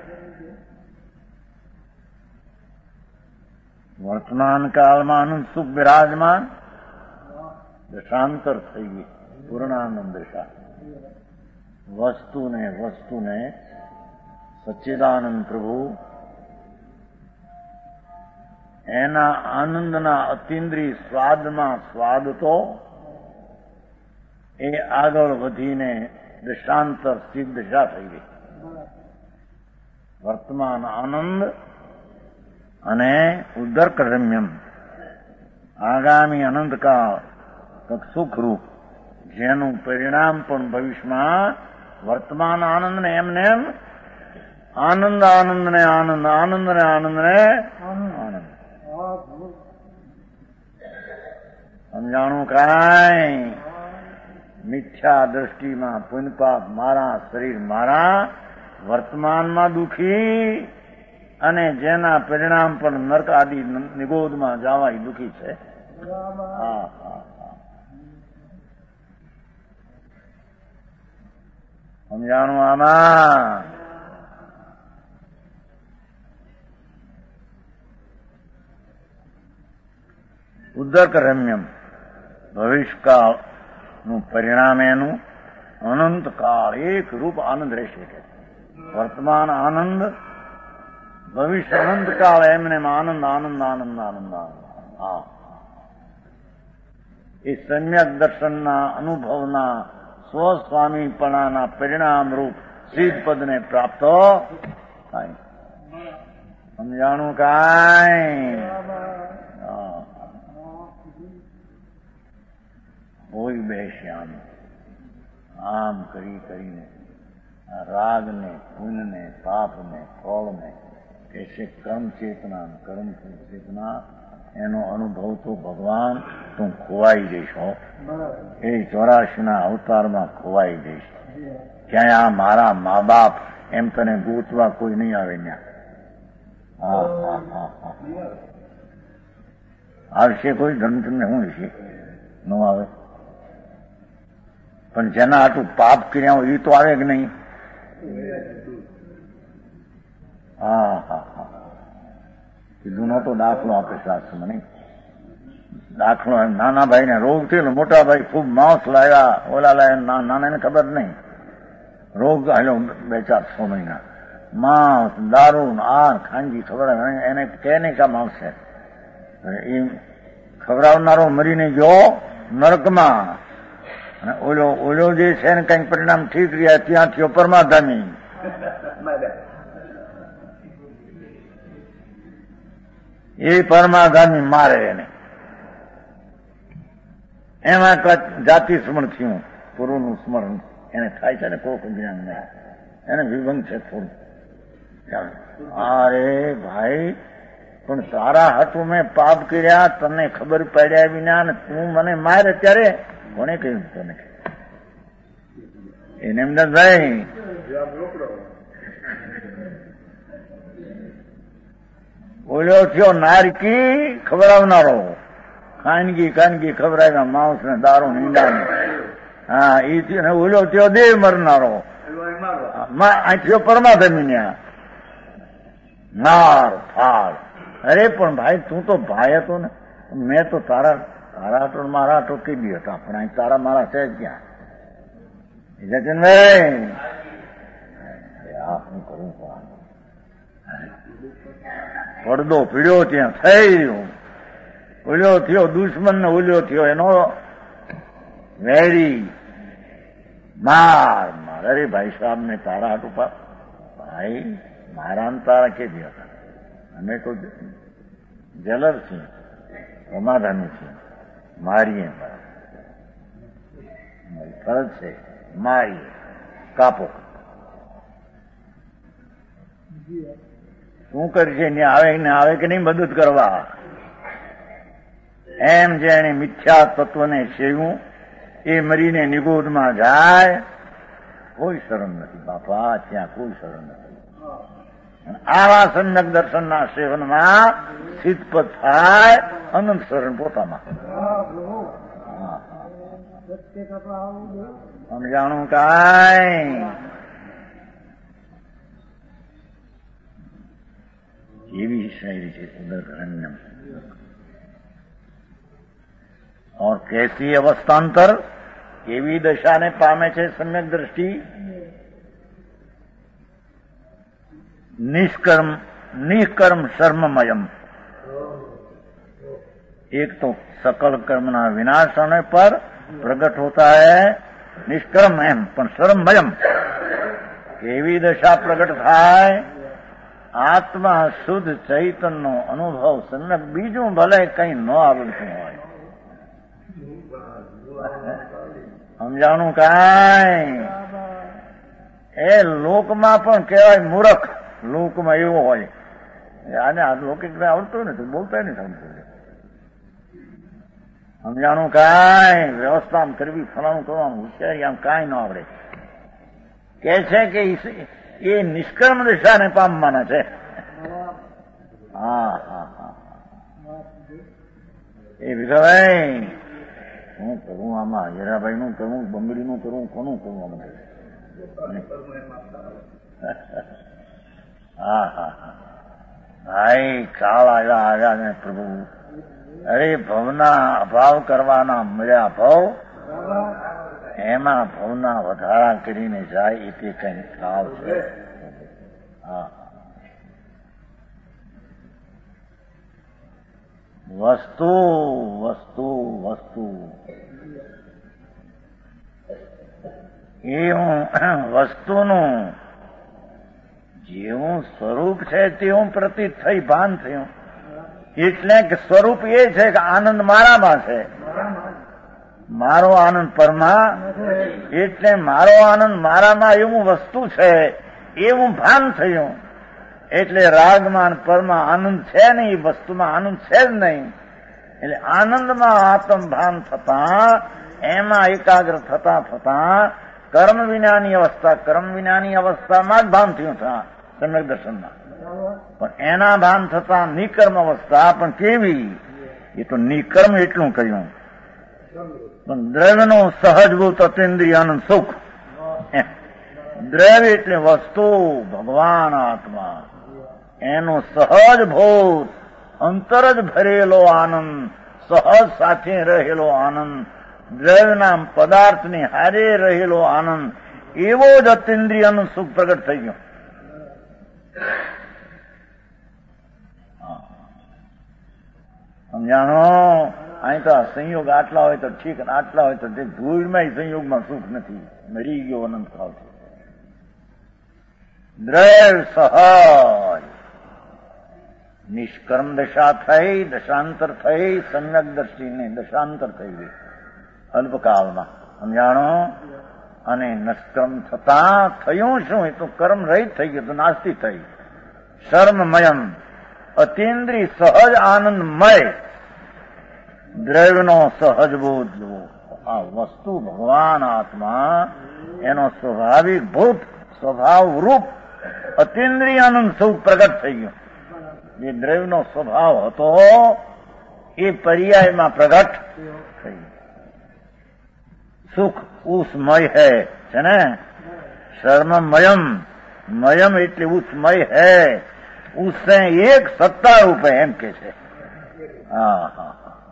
વર્તમાન કાળમાં આનંદ સુખ બિરાજમાન, દશાંતર થઈ ગઈ પૂર્ણાનંદ દશા. વસ્તુને વસ્તુને સચ્ચિદાનંદ પ્રભુ એના આનંદના અતિન્દ્રિય સ્વાદમાં સ્વાદ તો એ આગળ વધીને દશાંતર સિદ્ધ દશા થઈ ગઈ. વર્તમાન આનંદ અને ઉદર્ક રમ્યમ આગામી અનંતકાળ સુખરૂપ જેનું પરિણામ પણ ભવિષ્યમાં વર્તમાન આનંદને એમને એમ આનંદ આનંદ ને આનંદ આનંદ ને આનંદ ને આનંદ. સમજાણું? કાંઈ મિથ્યા દ્રષ્ટિમાં પુણ્યપાપ મારા, શરીર મારા, વર્તમાનમાં દુઃખી અને જેના પરિણામ પણ નર્ક આદિ નિગોદમાં જવા એ દુઃખી છે. હા હા સમજાણું? આમાં ઉદક રમ્યમ ભવિષ્યકાળ નું પરિણામ એનું અનંત કાળ એક રૂપ આનંદ રહેશે. વર્તમાન આનંદ, ભવિષ્ય અનંત કાળ એમને આનંદ આનંદ આનંદ આનંદ આનંદ. હા એ સમ્યક દર્શનના અનુભવના સ્વસ્વામીપણાના પરિણામરૂપ સિદ્ધ પદને પ્રાપ્ત થાય. સમજાણું કાંઈ? કોઈ બેશ્યામ આમ કરી કરીને રાગને, પુણ્યને, પાપને, ફળને कैसे કર્મ ચેતના કર્મ ચેતના એનો અનુભવ તો ભગવાન તું ખોવાઈ જઈશ. હો એ ચોરાશીના અવતારમાં ખોવાઈ જઈશ. ક્યાંય આ મારા મા બાપ એમ તને ગોતવા કોઈ નહીં આવે ત્યાં. હા હા હા હા આવશે કોઈ ધર્મચંદ્ર શું છે ન આવે? પણ જેના આટલું પાપ કર્યા હોય એ તો આવે કે નહીં? હા હા હા કીધું નતો દાખલો આપે શાસ્ત્રમાં નહીં. દાખલો નાના ભાઈ ને રોગ થયો, મોટા ભાઈ ખૂબ માંસ લાવ્યા, ઓલા લાવ્યા, નાના ને ખબર નહીં. રોગ હાલ્યો બે ચાર છ મહિના, માંસ, દારૂ, આ ખાંજી ખબર એને કે નહીં કા માંસ છે. એ ખવડાવનારો મરીને ગયો નરકમાં, અને ઓલો ઓલો જે છે ને કઈક પરિણામ ઠીક રહ્યા ત્યાં થયો પરમાધામી. એ પરમાધામી મારે એને, એમાં જાતિ સ્મરણ થયું, પૂર્વનું સ્મરણ એને થાય છે ને કોક જ્ઞાન નહીં, એને વિભંગ છે થોડું. અરે ભાઈ પણ તારા હાથું મેં પાપ કર્યા, તને ખબર પડ્યા વિના ને તું મને મારે ત્યારે કોને કહ્યું તને? એને એમ ભાઈ બોલ્યો થયો નારકી ખવડાવનારો, ખાનગી ખાનગી ખવડાવ્યા માંસ ને દારૂ ઈંડા ને. હા એ થયો. ઓલ્યો થયો દેહ મરનારો, આ થયો પરમાધમી ને નાર ફાળ. અરે પણ ભાઈ તું તો ભાઈ હતો ને, મેં તો તારા તારા તો મારા તો કીધી હતા, પણ અહીં તારા મારા છે ક્યાં? જતીનભાઈ શું કરું? પડદો પીડ્યો ત્યાં થઈ રહ્યો, ઓલ્યો થયો દુશ્મન ને ઓલ્યો થયો એનો વેરી. માર માર અરે ભાઈ સાહેબ ને તારા હાટું પાપ ભાઈ મારા ને તારા કે હતા, અમે તો જલર છીએ, સમાધાની છીએ, મારીએ ફરજ છે, મારીએ કાપો. શું કરશે ને આવે ને આવે કે નહીં મદદ કરવા? એમ જેને મિથ્યા તત્વને સેવ્યું એ મરીને નિગોદમાં જાય, કોઈ શરમ નથી બાપા, ત્યાં કોઈ શરમ નથી. આવા સમ્યક દર્શનના સેવનમાં સિદ્ધપદ થાય, અનંત શરણ પોતામાં. સમજાણું કાંઈ? એવી શાયરી છે ઉદરરण्यम. और कैसी अवस्थांतर, કેવી દશાને પામે છે સમ્યક દ્રષ્ટિ? નિષ્કર્મ નિષ્કર્મ શર્મમયમ. एक तो सकल कर्मना विनाश होने पर प्रकट होता है निष्कर्म एम, પણ શર્મમયમ. કેવી દશા પ્રગટ થાય? આત્મા શુદ્ધ ચૈતનનો અનુભવ સમ્યક, બીજું ભલે કઈ ન આવડતું હોય. સમજાણું કાંઈ? એ લોકમાં પણ કહેવાય મૂર્ખ, લોકમાં એવો હોય. આને આ લૌકિક આવડતું નથી, બોલતા નહીં સમજતું. સમજાણું કાંઈ? વ્યવસ્થા આમ કરવી, ફલાણું કરવાનું, હોશિયારી આમ કાંઈ ન આવડે. કે છે કે એ નિષ્કર્મ દિશાને પામવાના છે. હા હા હા એ વિઘાભાઈ શું કરું આમાં? હીરાભાઈ નું કરવું, બંગડી નું કરવું, કોનું કરવું? હા હા હા ભાઈ કાળ આવ્યા આવ્યા ને પ્રભુ. અરે ભવના અભાવ કરવાના મળ્યા ભાવ, એમાં ભવના વધારા કરીને જાય એ તે કઈ ભાવ છે. હા વસ્તુ વસ્તુ વસ્તુ એ હું વસ્તુનું જેવું સ્વરૂપ છે તેવું પ્રતીત થઈ ભાન થયું. એટલે કે સ્વરૂપ એ છે કે આનંદ મારામાં છે, મારો આનંદ પરમાં, એટલે મારો આનંદ મારામાં એવું વસ્તુ છે એવું ભાન થયું. એટલે રાગમાં પરમાં આનંદ છે નહીં, વસ્તુમાં આનંદ છે જ નહીં. એટલે આનંદમાં આત્મ ભાન થતા, એમાં એકાગ્ર થતા થતા કર્મ વિનાની અવસ્થા, કર્મ વિનાની અવસ્થામાં જ ભાન થયું થા સમ્યક દર્શનમાં. પણ એના ભાન થતા નિકર્મ અવસ્થા પણ કેવી, એ તો નિકર્મ એટલું કહ્યું. પણ દ્રવ્યનું સહજભૂત અતિન્દ્રિય આનંદ સુખ. દ્રવ્ય એટલે વસ્તુ, ભગવાન આત્મા, એનો સહજભૂત અંતર જ ભરેલો આનંદ, સહજ સાથે રહેલો આનંદ, દ્રવ્યના પદાર્થની હારે રહેલો આનંદ, એવો જ અતિન્દ્રિયનું સુખ પ્રગટ થઈ ગયો. સમજાણો? અહીં તો સંયોગ આટલા હોય તો ઠીક, આટલા હોય તો તે ધૂળમાં સંયોગમાં સુખ નથી, મરી ગયો અનંત ભાવ છે. દ્રવ્ય સહજ નિષ્કર્મ દશા થઈ, દશાંતર થઈ, સમ્યક દ્રષ્ટિને દશાંતર થઈ ગઈ અલ્પકાળમાં. સમજાણો? અને નિષ્કર્મ થતા થયું શું? એ તો કર્મ રહિત થઈ ગયું, તો નાસ્તિ થઈ. શર્મમયમ અતિન્દ્રિય સહજ આનંદમય દ્રવ્યનો સહજભૂત આ વસ્તુ ભગવાન આત્મા, એનો સ્વાભાવિક ભૂત સ્વભાવ રૂપ અતિન્દ્રિય આનંદ સુખ પ્રગટ થઈ ગયું. જે દ્રવ્યનો સ્વભાવ હતો એ પર્યાયમાં પ્રગટ થઈ ગયું. સુખ ઉષ્મય હૈ છે ને, શર્મમયમ, મયમ એટલે ઉષ્મય હૈ, ઉસે એક સત્તા રૂપે એમ કે છે. હા હા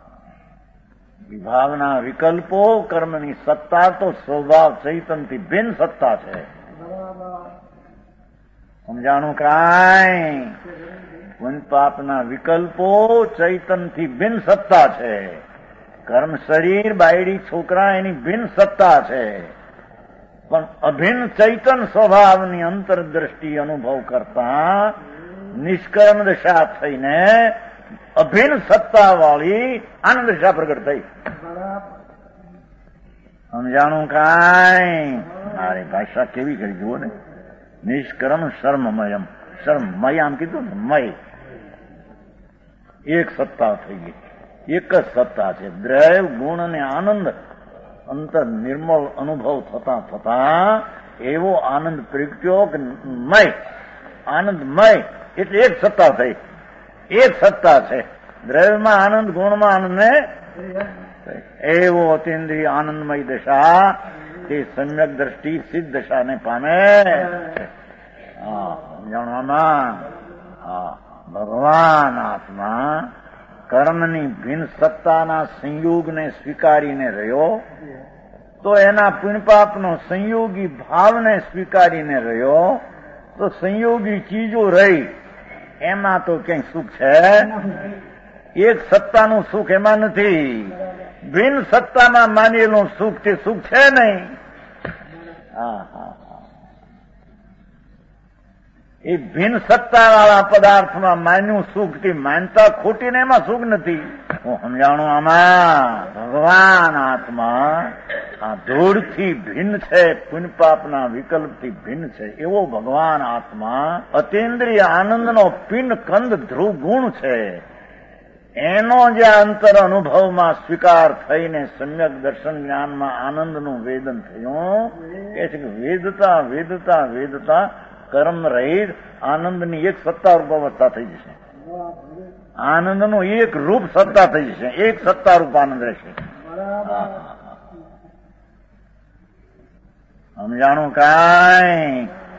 વિભાગના વિકલ્પો કર્મની સત્તા તો સ્વભાવ ચૈતનથી ભિન્ન સત્તા છે. સમજાણું? કાંઈ પુણ્ય પાપના વિકલ્પો ચૈતનથી ભિન્ન સત્તા છે. કર્મ શરીર, બાયડી, છોકરા એની ભિન્ન સત્તા છે. પણ અભિન્ન ચૈતન સ્વભાવની અંતરદ્રષ્ટિ અનુભવ કરતા નિષ્કર્મ દશા થઈને અભિન્ન સત્તા વાળી આનંદ દશા પ્રગટ થઈ. સમજાણું? કાંઈ મારી ભાષા કેવી કરી જુઓ ને. નિષ્કર્મ શર્મમયમ, શર્મમય આમ કીધું ને, મય એક સત્તા થઈ ગઈ, એક જ સત્તા છે. દ્રવ્ય ગુણ અને આનંદ અંતર નિર્મળ અનુભવ થતા થતા એવો આનંદ પ્રગટ્યો કે મય, આનંદમય એટલે એક સત્તા થઈ, એક સત્તા છે. દ્રવ્યમાં આનંદ, ગુણમાં આનંદ ને એવો અતિન્દ્રિય આનંદમય દશા તે સમ્યક દ્રષ્ટિ સિદ્ધ દશાને પામે. હા જાણવામાં હા ભગવાન આત્મા કર્મની ભિન્ન સત્તાના સંયોગને સ્વીકારીને રહ્યો, તો એના પુણ્યપાપનો સંયોગી ભાવને સ્વીકારીને રહ્યો, તો સંયોગી ચીજો રહી એમાં તો ક્યાંય સુખ છે? એક સત્તાનું સુખ એમાં નથી. ભિન્ન સત્તામાં માનેલું સુખ તે સુખ છે નહીં. હા હા એ ભિન્ન સત્તા વાળા પદાર્થમાં માન્યું સુખ થી માનતા ખોટીને એમાં સુખ નથી. હું સમજાણું? આમાં ભગવાન આત્મા આ ધૂળથી ભિન્ન છે, પુણ્યપાપના વિકલ્પથી ભિન્ન છે એવો ભગવાન આત્મા અતિન્દ્રિય આનંદનો પિંડ કંદ ધ્રુવ ગુણ છે. એનો જે અંતર અનુભવમાં સ્વીકાર થઈને સમ્યક દર્શન જ્ઞાનમાં આનંદનું વેદન થયું. એ છે કે વેદતા વેદતા વેદતા કર્મ રહિત આનંદની એક સત્તા રૂપ અવસ્થા થઈ જશે. આનંદનું એક રૂપ સત્તા થઈ જશે, એક સત્તા રૂપ આનંદ રહેશે. સમજાણું? કાંઈ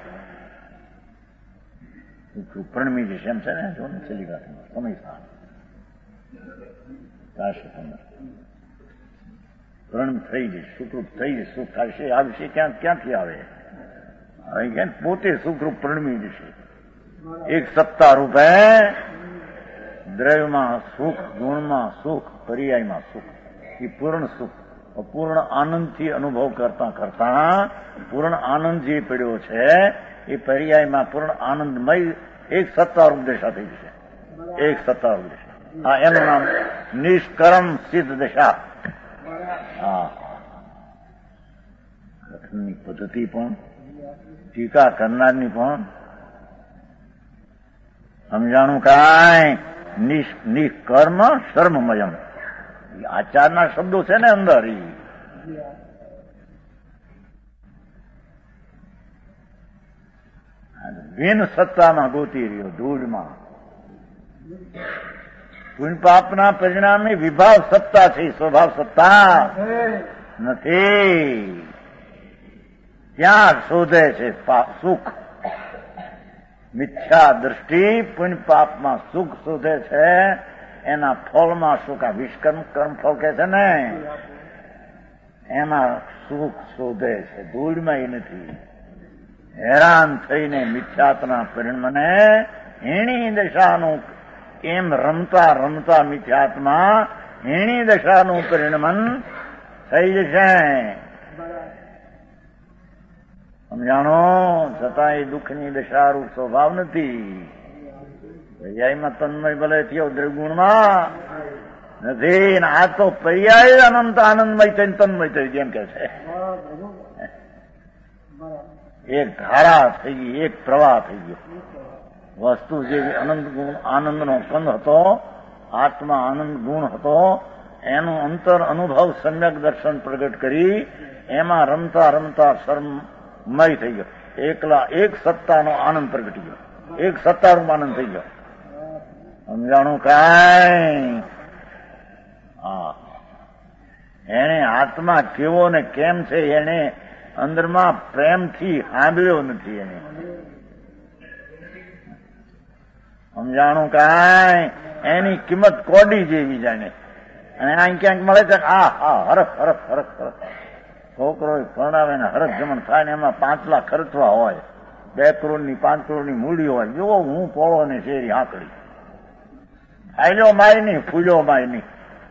પ્રણમી જશે એમ છે ને. જો ને છેલ્લી વાત સમય પ્રણમ થઈ જશે, સુખરૂપ થઈ જશે, સુખ થશે. આ વિશે ક્યાં ક્યાંથી આવે? હવે પોતે સુખરૂપ પ્રણમી જશે. એક સત્તા રૂપે દ્રવ્યમાં સુખ, ગુણમાં સુખ, પર્યાયમાં સુખ, એ પૂર્ણ સુખ પૂર્ણ આનંદથી અનુભવ કરતા કરતા પૂર્ણ આનંદ જે પડ્યો છે એ પર્યાયમાં પૂર્ણ આનંદમય એક સત્તારૂપ દશા થઈ જશે. એક સત્તારૂપ દશા. હા, એનું નામ નિષ્કર્મ સિદ્ધ દશા. હા, કથનની પદ્ધતિ પણ ટીકા કરનારની પણ સમજાણું કાંઈ નિષ્કર્મ શર્મમયમ આચારના શબ્દો છે ને અંદર. વિન સત્તામાં ગોતી રહ્યો ધૂળમાં. પુણ્ય પાપના પરિણામે વિભાવ સત્તા છે, સ્વભાવ સત્તા નથી. ત્યાં શોધે છે સુખ. મિથ્યા દ્રષ્ટિ પુણ્ય પાપમાં સુખ શોધે છે, એના ફળમાં સુખ. આ વિષ્કર્મ કર્મ ફળ કે છે ને, એમાં સુખ શોધે છે, ધૂળમાં એ નથી. હેરાન થઈને મિથ્યાત્મના પરિણામને હીણી દશાનું એમ રમતા રમતા મિથ્યાત્મા હીણી દશાનું પરિણમન થઈ જશે. સમજાણો? છતાં એ દુઃખની દશારૂપ સ્વભાવ નથી. પર્યાયમાં તન્મય ભલે થયો, દ્રગુણમાં નથી. આ તો પર્યાય અનંત આનંદમય થઈને તન્મય થઈ જેમ કે છે. એક ધારા થઈ ગઈ, એક પ્રવાહ થઈ ગયો. વસ્તુ જેવી અનંત ગુણ આનંદનો કંદ હતો, આત્મા આનંદ ગુણ હતો, એનું અંતર અનુભવ સમ્યક દર્શન પ્રગટ કરી એમાં રમતા રમતા શર્મમય થઈ ગયો. એકલા એક સત્તાનો આનંદ પ્રગટી ગયો, એક સત્તારૂપ આનંદ થઈ ગયો. સમજાણું કાંઈ? હા, એને આત્મા કેવો ને કેમ છે એને અંદરમાં પ્રેમથી સાંભળ્યો નથી. એને સમજાણું કાંઈ? એની કિંમત કોડી જેવી જાણે. અને અહીં ક્યાંક મળે છે આ હા હરખ હરખ હરખ હરખ છોકરો પરણાવે ને હરખ જમણ થાય ને એમાં પાંચ લાખ ખર્ચવા હોય, બે કરોડની પાંચ કરોડની મૂડી હોય. જો હું પોળો ને શેરી આંકડી આયલો માય નહીં, ફૂલ્યો માય નહીં.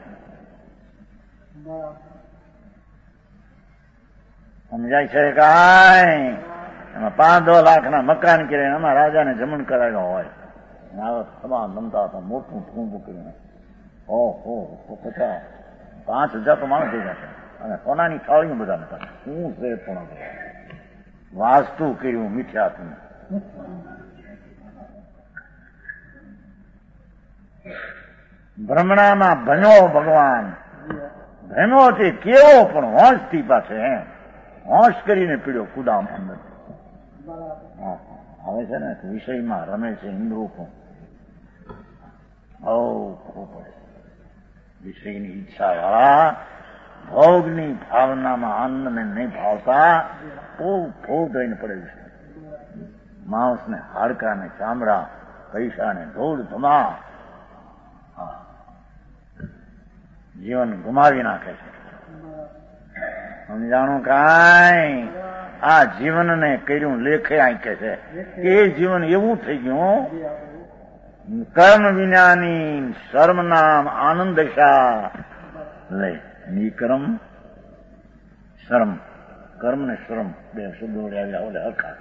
સમજાય છે કાંઈ? એમાં પાંચ દસ લાખના મકાન કરે, એમાં રાજાને જમણ કરાવ્યો હોય. તમામ નમતા હતા મોટું ઠૂંબું કરીને ઓહો પચાસ પાંચ હજાર તો માણસ થઈ જશે. અને સોનાની થાળીઓ બધા નતા. શું છે પણ વાસ્તુ કર્યું મિથ્યાત્મનું. ભ્રમણામાં ભણ્યો ભગવાન. ભ્રમ્યો છે કેવો પણ હોંશથી પાસે હોંશ કરીને પીડ્યો કુદામ અંદર. હવે છે ને વિષયમાં રમે છે ઇન્દ્રુપું. બહુ ખૂબ પડે વિષયની ઈચ્છા વાળા, ભોગની ભાવનામાં આનંદને નહીં ભાવતા બહુ ભોગ થઈને પડે છે. માણસને હાડકા ને ચામડા, પૈસા ને ધૂળ ધમા જીવન ગુમાવી નાખે છે. સમજાણું કાંઈ? આ જીવનને કર્યું લેખે આંકે છે. એ જીવન એવું થઈ ગયું કર્મ વિનાની શર્મ નામ આનંદ દશા લે. નિકર્મ શર્મ, કર્મ ને શ્રમ બે શબ્દો વડે આવ્યા ઓલે હરખા.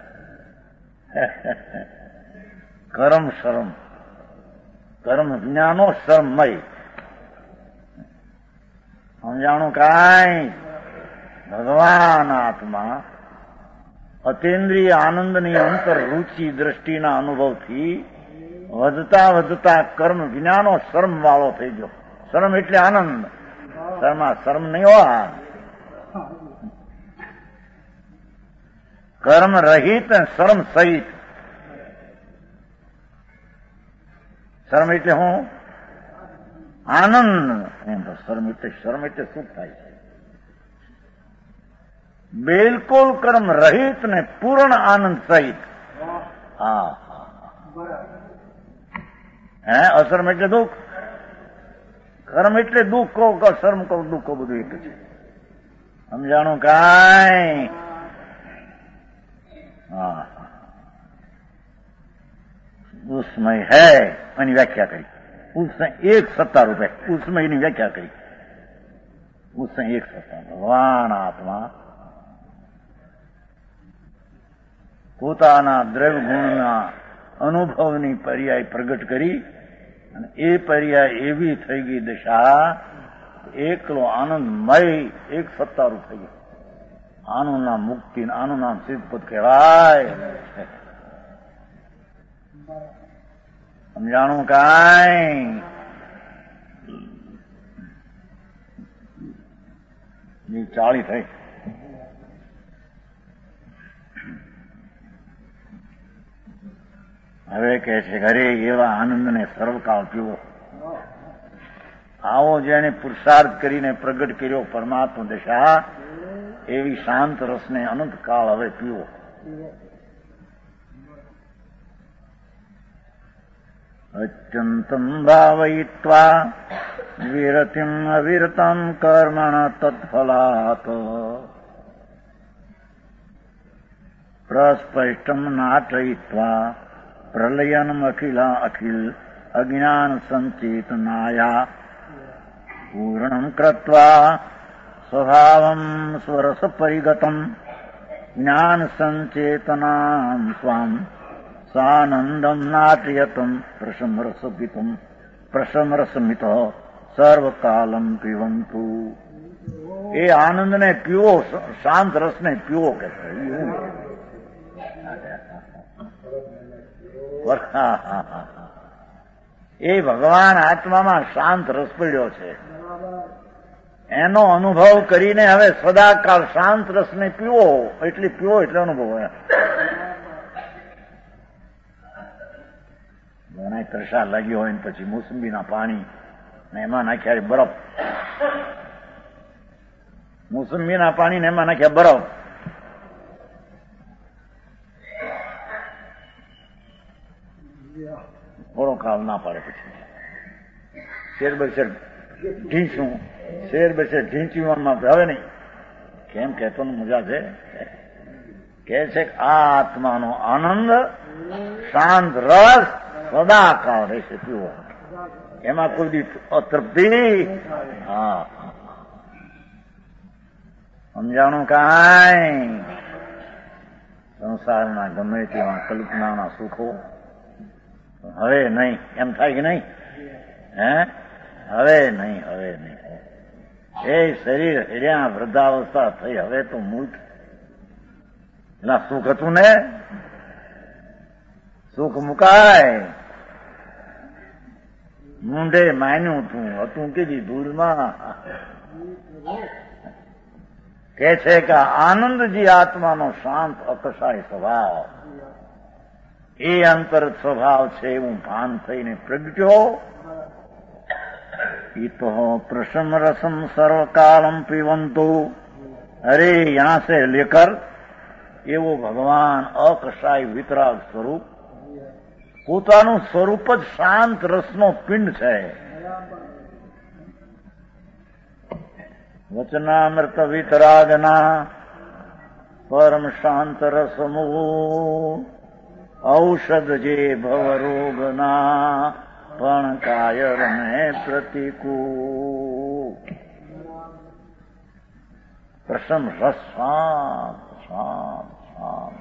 કર્મ શર્મ, કર્મ વિનાનો શર્મમય. સમજાણું કાંઈ? ભગવાન આત્મા અતેન્દ્રિય આનંદની અંતર રૂચિ દ્રષ્ટિના અનુભવથી વધતા વધતા કર્મ વિનાનો શર્મ વાળો થઈ ગયો. શર્મ એટલે આનંદ. શર્મા શર્મ નહીં હોય. કર્મ રહિત શર્મ સહિત. શર્મ એટલે હું આનંદ. એમ તો શર્મ એટલે શર્મ એટલે સુખ થાય છે. બિલકુલ કર્મ રહિત ને પૂર્ણ આનંદ સહિત. હા, હે અશર્મ એટલે દુઃખ. કર્મ એટલે દુઃખ કહો કે શર્મ કહો, દુઃખ કહો, બધું એક છે. સમજાણું કાંઈ? હા, ઉષ્મય હે એની વ્યાખ્યા કરી. ઉષ્મય એક સત્તા રૂપે ઉષ્મયની વ્યાખ્યા કરી. उससे एक सत्ता ભગવાન આત્મા પોતાના દ્રવ્ય ગુણના અનુભવની પર્યાય પ્રગટ કરી અને એ પર્યાય એવી થઈ ગઈ દશા એકલો આનંદમય એક સત્તારૂપ થઈ ગયું. આનું નામ મુક્તિ, આનું નામ સિદ્ધપદ કહેવાય. સમજાણું કાંઈ? ચાળી થઈ. હવે કહે છે ઘરે એવા આનંદને સર્વકાળ પીવો. આવો જેને પુરુષાર્થ કરીને પ્રગટ કર્યો પરમાત્મા દશા એવી શાંત રસને અનંતકાળ હવે પીવો. અત્યંતમ ભાવયિત્વા વિરતિમ અવિરતમ કર્મણ તત્ફલાત પ્રસ્પષ્ટમ નાટયિત્વા પ્રલયનમ અખિલા અખિલ અજ્ઞાન સંચેતનાયા પૂર્ણમ કૃત્વા સ્વભાવમ સ્વરસ પરિગતમ જ્ઞાન સંચેતનામ સ્વામ સાનંદમ નાટ્યતમ પ્રશમરસગીતમ પ્રશમરસમિત સર્વકાલમ પીવંતુ. એ આનંદને પીવો, શાંત રસને પીવો કે એ ભગવાન આત્મામાં શાંત રસ પડ્યો છે. એનો અનુભવ કરીને હવે સદાકાળ શાંત રસને પીવો. એટલે પીવો એટલે અનુભવ. મને તરસા લાગ્યો હોય ને પછી મોસંબીના પાણી ને એમાં નાખ્યા બરફ, મોસંબીના પાણી ને એમાં નાખ્યા બરફ. થોડો કાળ ના પાડે પછી શેર બશેર ઢીંચું, શેર બશેર ઢીંચીમાં હવે નહીં. કેમ કહેતો મજા છે? કે છે કે આ આત્માનો આનંદ શાંત રસ સદાકાળ રહેશે પીવો. એમાં કોઈ દી અતૃપ્તિ. હા, સમજાણું કાંઈ? સંસારના ગમે તેવા કલ્પનાના સુખો હવે નહીં. એમ થાય કે નહીં? હે હવે નહીં, હવે નહીં. એ શરીર હેડ્યા, વૃદ્ધાવસ્થા થઈ, હવે તો મૂર્ખ. એના સુખ હતું ને, સુખ મુકાય. મુંડે માન્યું તું હતું કીધી ધૂળમાં. કે છે કે આનંદજી આત્માનો શાંત અકસાય સ્વભાવ, એ અંતર સ્વભાવ છે એવું ભાન થઈને પ્રગટ્યો. ઈતો પ્રસમ રસમ સર્વકાલમ પીવંતુ. અરે યહાં સે લેકર એવો ભગવાન અકસાય વિતરાગ સ્વરૂપ, પોતાનું સ્વરૂપ જ શાંત રસનો પિંડ છે. વચનામૃત વિતરાગના પરમ શાંત રસમુ ઔષધ જે ભવરોગના પણ કાયર ને પ્રતિકૂળ. પ્રસમ રસ શાંત શાંત શાંત.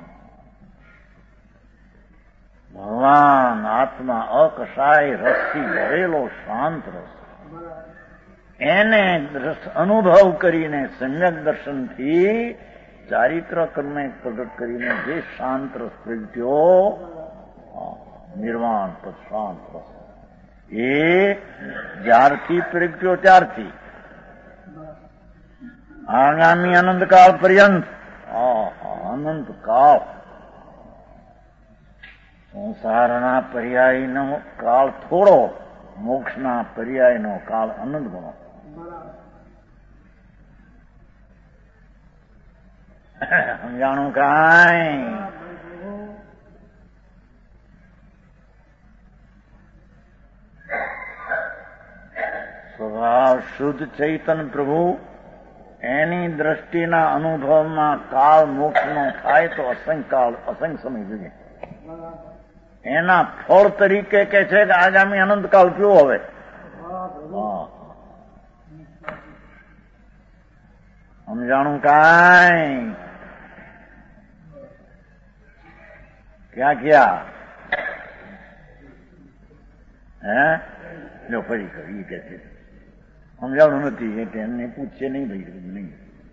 ભગવાન આત્મા અકસાય રસથી ભરેલો શાંત રસ. એને રસ અનુભવ કરીને સમ્યક દર્શનથી ચારિત્ર કર્મે પ્રગટ કરીને જે શાંત રસ પ્રગટ્યો, નિર્વાણ પદ શાંત રસ, એ જ્યારથી પ્રગટ્યો ત્યારથી આગામી અનંતકાળ પર્યંત અનંતકાળ સંસારના પર્યાયનો કાળ થોડો, મોક્ષના પર્યાયનો કાળ અનંત ગણો. સમજાણું કાંઈ? સ્વભાવ શુદ્ધ ચૈતન પ્રભુ એની દ્રષ્ટિના અનુભવમાં કાળ મોક્ષનો થાય તો અસંખ્ય કાળ અસંખ્ય સમય જોઈએ. એના ફળ તરીકે કે છે કે આગામી અનંતકાળ પીવો. હવે સમજાણું કાંઈ? ક્યાં ક્યાં હે લો ફરી કરી કે છે સમજાણું નથી એટલે એમને પૂછશે નહીં ભાઈ નહીં.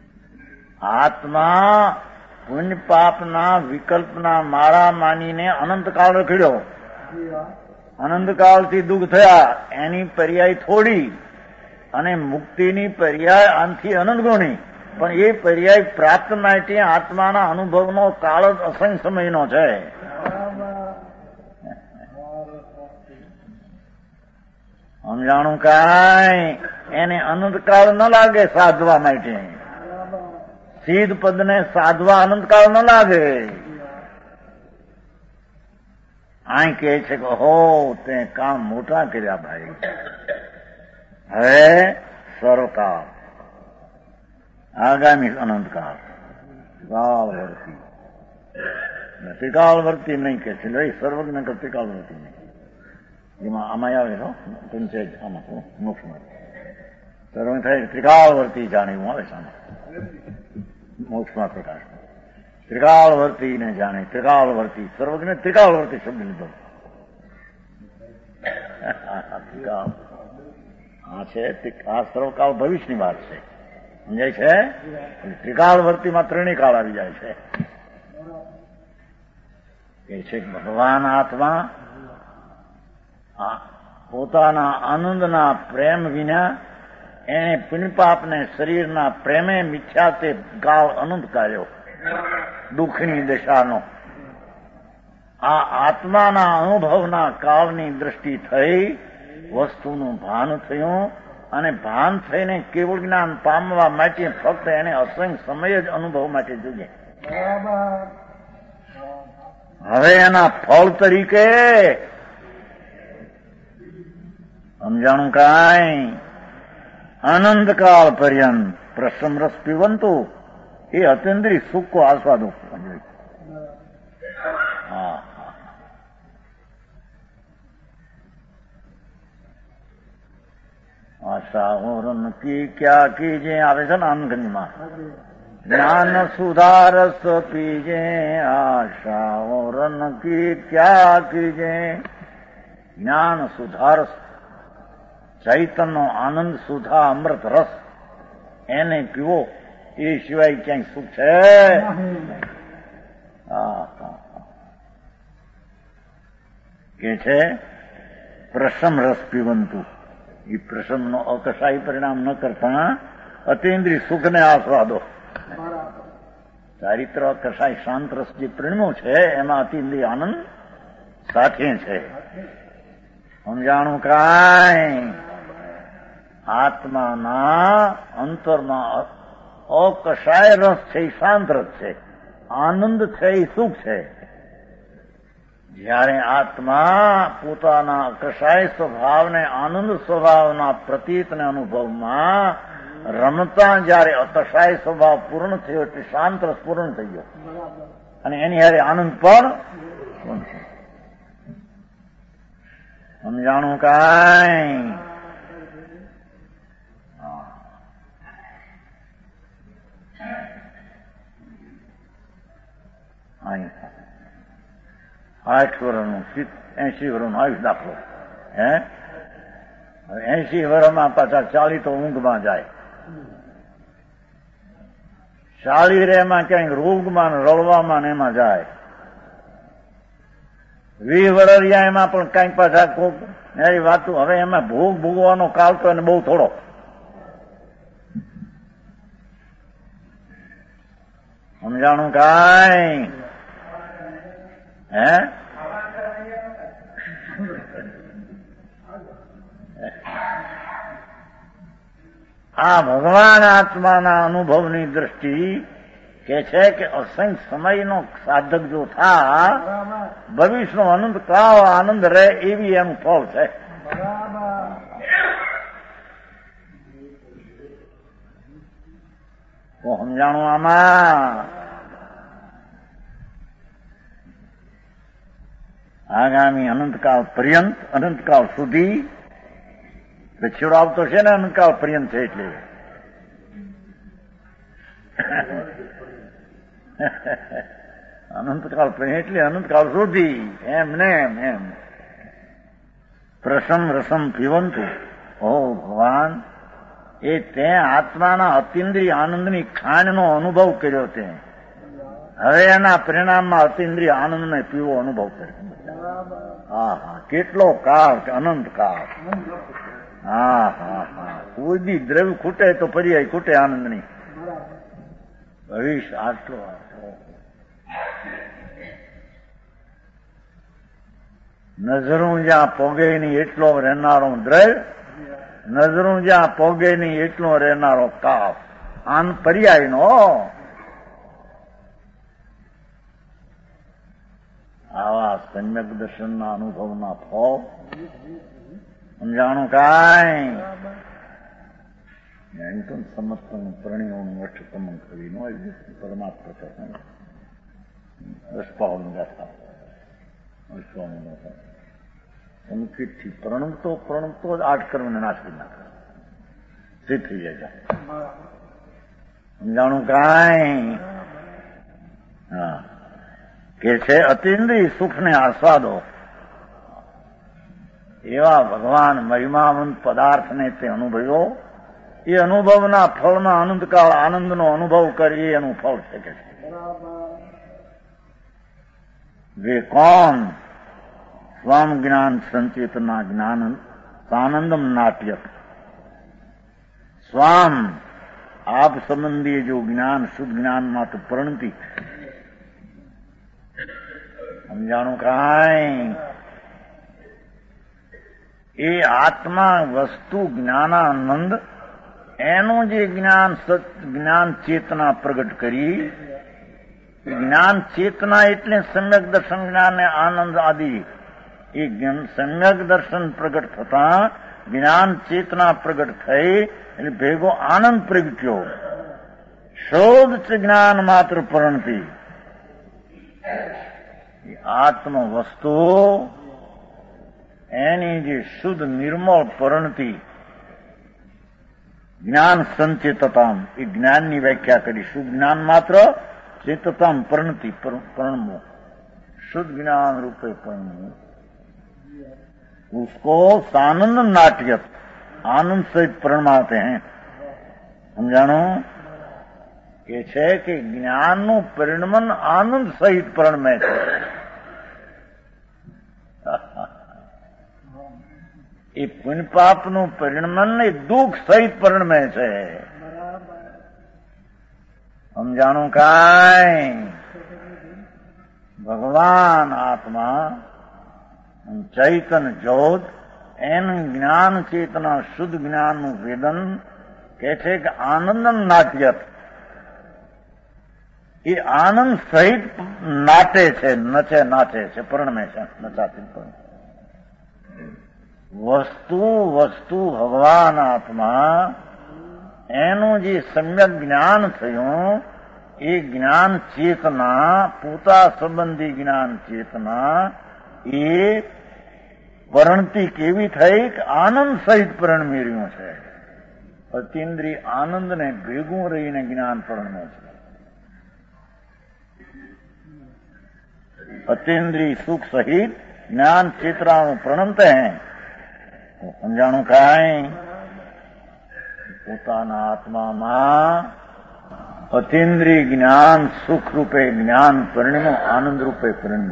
આત્મા પુણ્ય પાપના વિકલ્પના માળા માનીને અનંતકાળ રખડ્યો. અનંતકાળથી દુઃખ થયા એની પર્યાય થોડી અને મુક્તિની પર્યાય આનથી અનંત ગણી. પણ એ પર્યાય પ્રાપ્ત માટે આત્માના અનુભવનો કાળ જ અસંખ્ય સમયનો છે. સમજાણું કાંઈ? એને અનંતકાળ ન લાગે સાધવા માટે. સિદ્ધ પદને સાધવા અનંતકાળ ન લાગે. અહીં કહે છે કે હો તે કામ મોટા કર્યા ભાઈ. હવે સર્વકાળ આગામી અનંતકાળ ત્રિકાળવર્તી ત્રિકાળવર્તી નહીં કે છે સર્વજ્ઞ ત્રિકાળવર્તી નહીં. જેમાં આમાં આવે છો પંચાયત આમાં મોક્ષમાં સર્વ થાય ત્રિકાળવર્તી જાણ્યું આવે છે આમાં મોક્ષમાં પ્રકાશ ત્રિકાળવર્તીને જાણે ત્રિકાળવર્તી સર્વજ્ઞ ત્રિકાળવર્તી શબ્દ લીધો. ત્રિકાળ આ છે આ સર્વકાળ ભવિષ્યની વાત છે સમજાય છે. ત્રિકાળવર્તીમાં ત્રણેય કાળ આવી જાય છે. એ છે ભગવાન આત્મા પોતાના આનંદના પ્રેમ વિના એને પુણ્યપાપને શરીરના પ્રેમે મિથ્યા તે કાળ અનંત કાઢ્યો દુઃખની દશાનો. આ આત્માના અનુભવના કાળની દ્રષ્ટિ થઈ વસ્તુનું ભાન થયું અને ભાન થઈને કેવળ જ્ઞાન પામવા માટે ફક્ત એને અસંખ્ય સમય જ અનુભવ માટે જોઈએ. હવે એના ફળ તરીકે સમજાણું કાંઈ? અનંતકાળ પર્યંત પ્રસમ રસ પીવંતું એ અતિન્દ્રિય સુખ કો આસ્વાદો. હા આશા ઓરન કી ક્યાં કીજે આવે છે ને આનંદગંજમાં જ્ઞાન સુધારસ પીજે આશા ઓરન કી ક્યાં કીજે. જ્ઞાન સુધારસ ચૈતનનો આનંદ સુધા અમૃત રસ એને પીવો એ સિવાય ક્યાંય સુખ છે? કે છે પ્રસમ રસ પીવંતું. એ પ્રસમનો અકશાય પરિણામ ન કરતા અતિન્દ્રિય સુખને આસ્વાદો. ચારિત્ર અકશાય શાંત રસ જે પરિણમો છે એમાં અતિન્દ્રિય આનંદ સાથે છે. સમજાણું કાંઈ? આત્માના અંતરમાં અકશાય રસ છે એ શાંત રસ છે, આનંદ છે એ સુખ છે. જ્યારે આત્મા પોતાના કશાય સ્વભાવને આનંદ સ્વભાવના પ્રતીતને અનુભવમાં રમતા જયારે અકશાય સ્વભાવ પૂર્ણ થયો એટલે શાંત રસ પૂર્ણ થઈ ગયો અને એની હારે આનંદ પણ સમજાણું કાંઈ? આઠ વર્ષનું એસી વર્ષનું આયુષ દાખલો હે એસી વર્ષમાં પાછા ચાલી તો ઊંઘમાં જાય. ચાલી રે એમાં ક્યાંક રોગમાં રળવામાં ને એમાં જાય. વીસ વર્ષિયા એમાં પણ કઈક પાછા કોક એની વાતું. હવે એમાં ભોગ ભોગવાનો કાળ તો એને બહુ થોડો. સમજાણું કાંઈ? હે આ ભગવાન આત્માના અનુભવની દ્રષ્ટિ કે છે કે અસંખ્ય સમયનો સાધક જો થા ભવિષ્યનો અનંત કાળ આનંદ રહે એવી એનું ફળ છે. તો સમજાણું આમાં? આગામી અનંતકાળ પર્યંત અનંતકાળ સુધી છેડો આવતો છે ને અનંતકાળ પર્યંત છે એટલે અનંતકાળ એટલે અનંતકાળ સુધી એમ ને એમ એમ પ્રસમ રસમ પીવંતું. ઓ ભગવાન, એ તે આત્માના અતિન્દ્રિય આનંદની ખાંડનો અનુભવ કર્યો તે. હવે એના પરિણામમાં અતિન્દ્રિય આનંદને પીવો અનુભવ કર્યો. હા હા, કેટલો કાળ, અનંત કાળ. હા હા હા, કોઈ બી દ્રવ્ય ખૂટે તો પર્યાય ખૂટે આનંદની. ભવિષ્ય આટલો નજરું જ્યાં પોગે નહીં એટલો રહેનારો દ્રવ્ય, નજરું જ્યાં પોગે નહીં એટલો રહેનારો કાપ. આન પર્યાય નો. આવા સમ્યક દર્શનના અનુભવના ફળ સમજાણું કાંઈ એમ તો સમસ્તનું પ્રણિઓનું અષ્ટતમન કવિ નો પરમાત્મા દસપાવન ગાથા વિશ્વનું ગાથા સંકિતથી પ્રણમતો પ્રણમતો જ આઠ કર્મને નાશ કરી નાખે. સિદ્ધ થઈ જાય. સમજાણું કાંઈ? હા, કે છે અતિન્દ્રિય સુખને આસ્વાદો એવા ભગવાન મહિમાવંત પદાર્થને તે અનુભવ્યો. એ અનુભવના ફળમાં અનંતકાળ આનંદનો અનુભવ કરી એનું ફળ છે કે વે કોણ સ્વામ જ્ઞાન સંચેતના જ્ઞાન આનંદમ નાટ્ય. સ્વામ આપ સંબંધી જો જ્ઞાન શુદ્ધ જ્ઞાનમાં તો પ્રણતિ. સમજાણું કાંઈ? એ આત્મા વસ્તુ જ્ઞાનાનંદ એનું જે જ્ઞાન સત જ્ઞાન ચેતના પ્રગટ કરી. જ્ઞાન ચેતના એટલે સમ્યક દર્શન જ્ઞાન ને આનંદ આદિ. એ સમ્યક દર્શન પ્રગટ થતા જ્ઞાન ચેતના પ્રગટ થઈ એટલે ભેગો આનંદ પ્રગટ્યો. શોધ જ્ઞાન માત્ર પરણતી. આત્મ વસ્તુ એની જે શુદ્ધ નિર્મળ પરણતી જ્ઞાન સંચેતતામ, એ જ્ઞાનની વ્યાખ્યા કરી. શુદ્ધ જ્ઞાન માત્ર ચેતતામ પરણતી, પરણમો शुद्ध ज्ञान रूपे परम उसको सानंद नाट्यत आनंद सहित परमाते हैं. સમજાણો કે છે કે જ્ઞાનનું પરિણમન આનંદ સહિત પરણમે છે. એ પુણ્ય પાપનું પરિણમન એ દુઃખ સહિત પરિણમે છે. સમજાણું કાંઈ? ભગવાન આત્મા ચૈતન જ્યોત એનું જ્ઞાન ચેતના શુદ્ધ જ્ઞાનનું વેદન કે છે કે આનંદ નાટ્યત. એ આનંદ સહિત નાટે છે, નચે નાચે છે, પરણમે છે. નચાતી પણ વસ્તુ વસ્તુ ભગવાન આત્મા એનું જે સમ્યક જ્ઞાન થયું એ જ્ઞાન ચેતના પોતા સંબંધી જ્ઞાન ચેતના એ પરણતી કેવી થઈ કે આનંદ સહિત પરણમી રહ્યું છે. અતિન્દ્રિય આનંદને ભેગું રહીને જ્ઞાન પરણમે છે. अतीन्द्रिय सुख सहित ज्ञान चेतना प्रणमते हैं. समझाणु काई? પોતાના આત્મામાં અતીન્દ્રિય જ્ઞાન સુખ રૂપે જ્ઞાન પરિણમો, આનંદ રૂપે પરિણમો.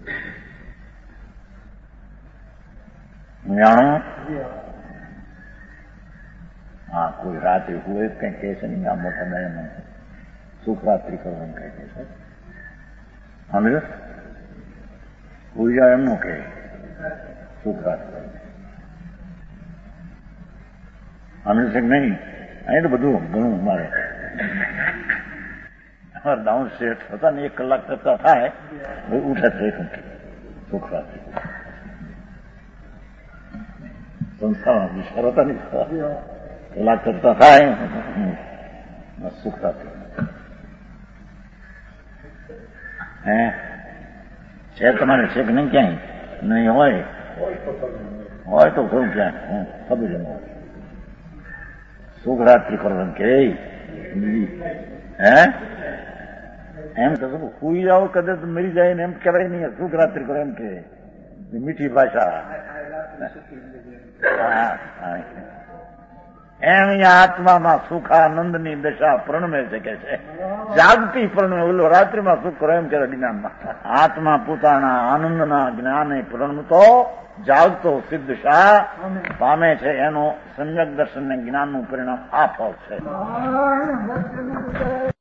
જાણો હા, કોઈ રાત્રિ હોય કઈ કહે છે નહીં, આ મોટા દયા સુખ રાત્રિ કરવાનું કઈ કહે છે. સમજો પૂજા એમનું કહે સુખ રાત્રિ સમજે છે કે નહીં? અહીં તો બધું ઘણું મારે ડાઉન સેટ હતા ને એક કલાક કરતા થાય ઉઠે થઈ સુખ રાત્રિ સંસ્થામાં વિચાર હતા ને કલાક કરતા થાય સુખ રાત્રિ. હે છે તમારે છે કે નહીં? ક્યાંય નહીં હોય હોય તો ખરું ક્યાંય ખબર સુખ રાત્રિ કરવાનું કે હે એમ તો સુઈ જાઓ કદાચ મરી જાય ને એમ કહેવાય નહીં, સુખ રાત્રિ કરો એમ કે મીઠી ભાષા. એમ આત્મામાં સુખ આનંદની દશા પ્રણમે શકે છે, જાગતી પ્રણમે. ઓલો રાત્રિમાં સુખ કરો એમ કે જ્ઞાનમાં. આત્મા પોતાના આનંદના જ્ઞાને પ્રણમતો જાગતો સિદ્ધ શા પામે છે, એનો સમ્યક દર્શન ને જ્ઞાનનું પરિણામ આ ફળ છે.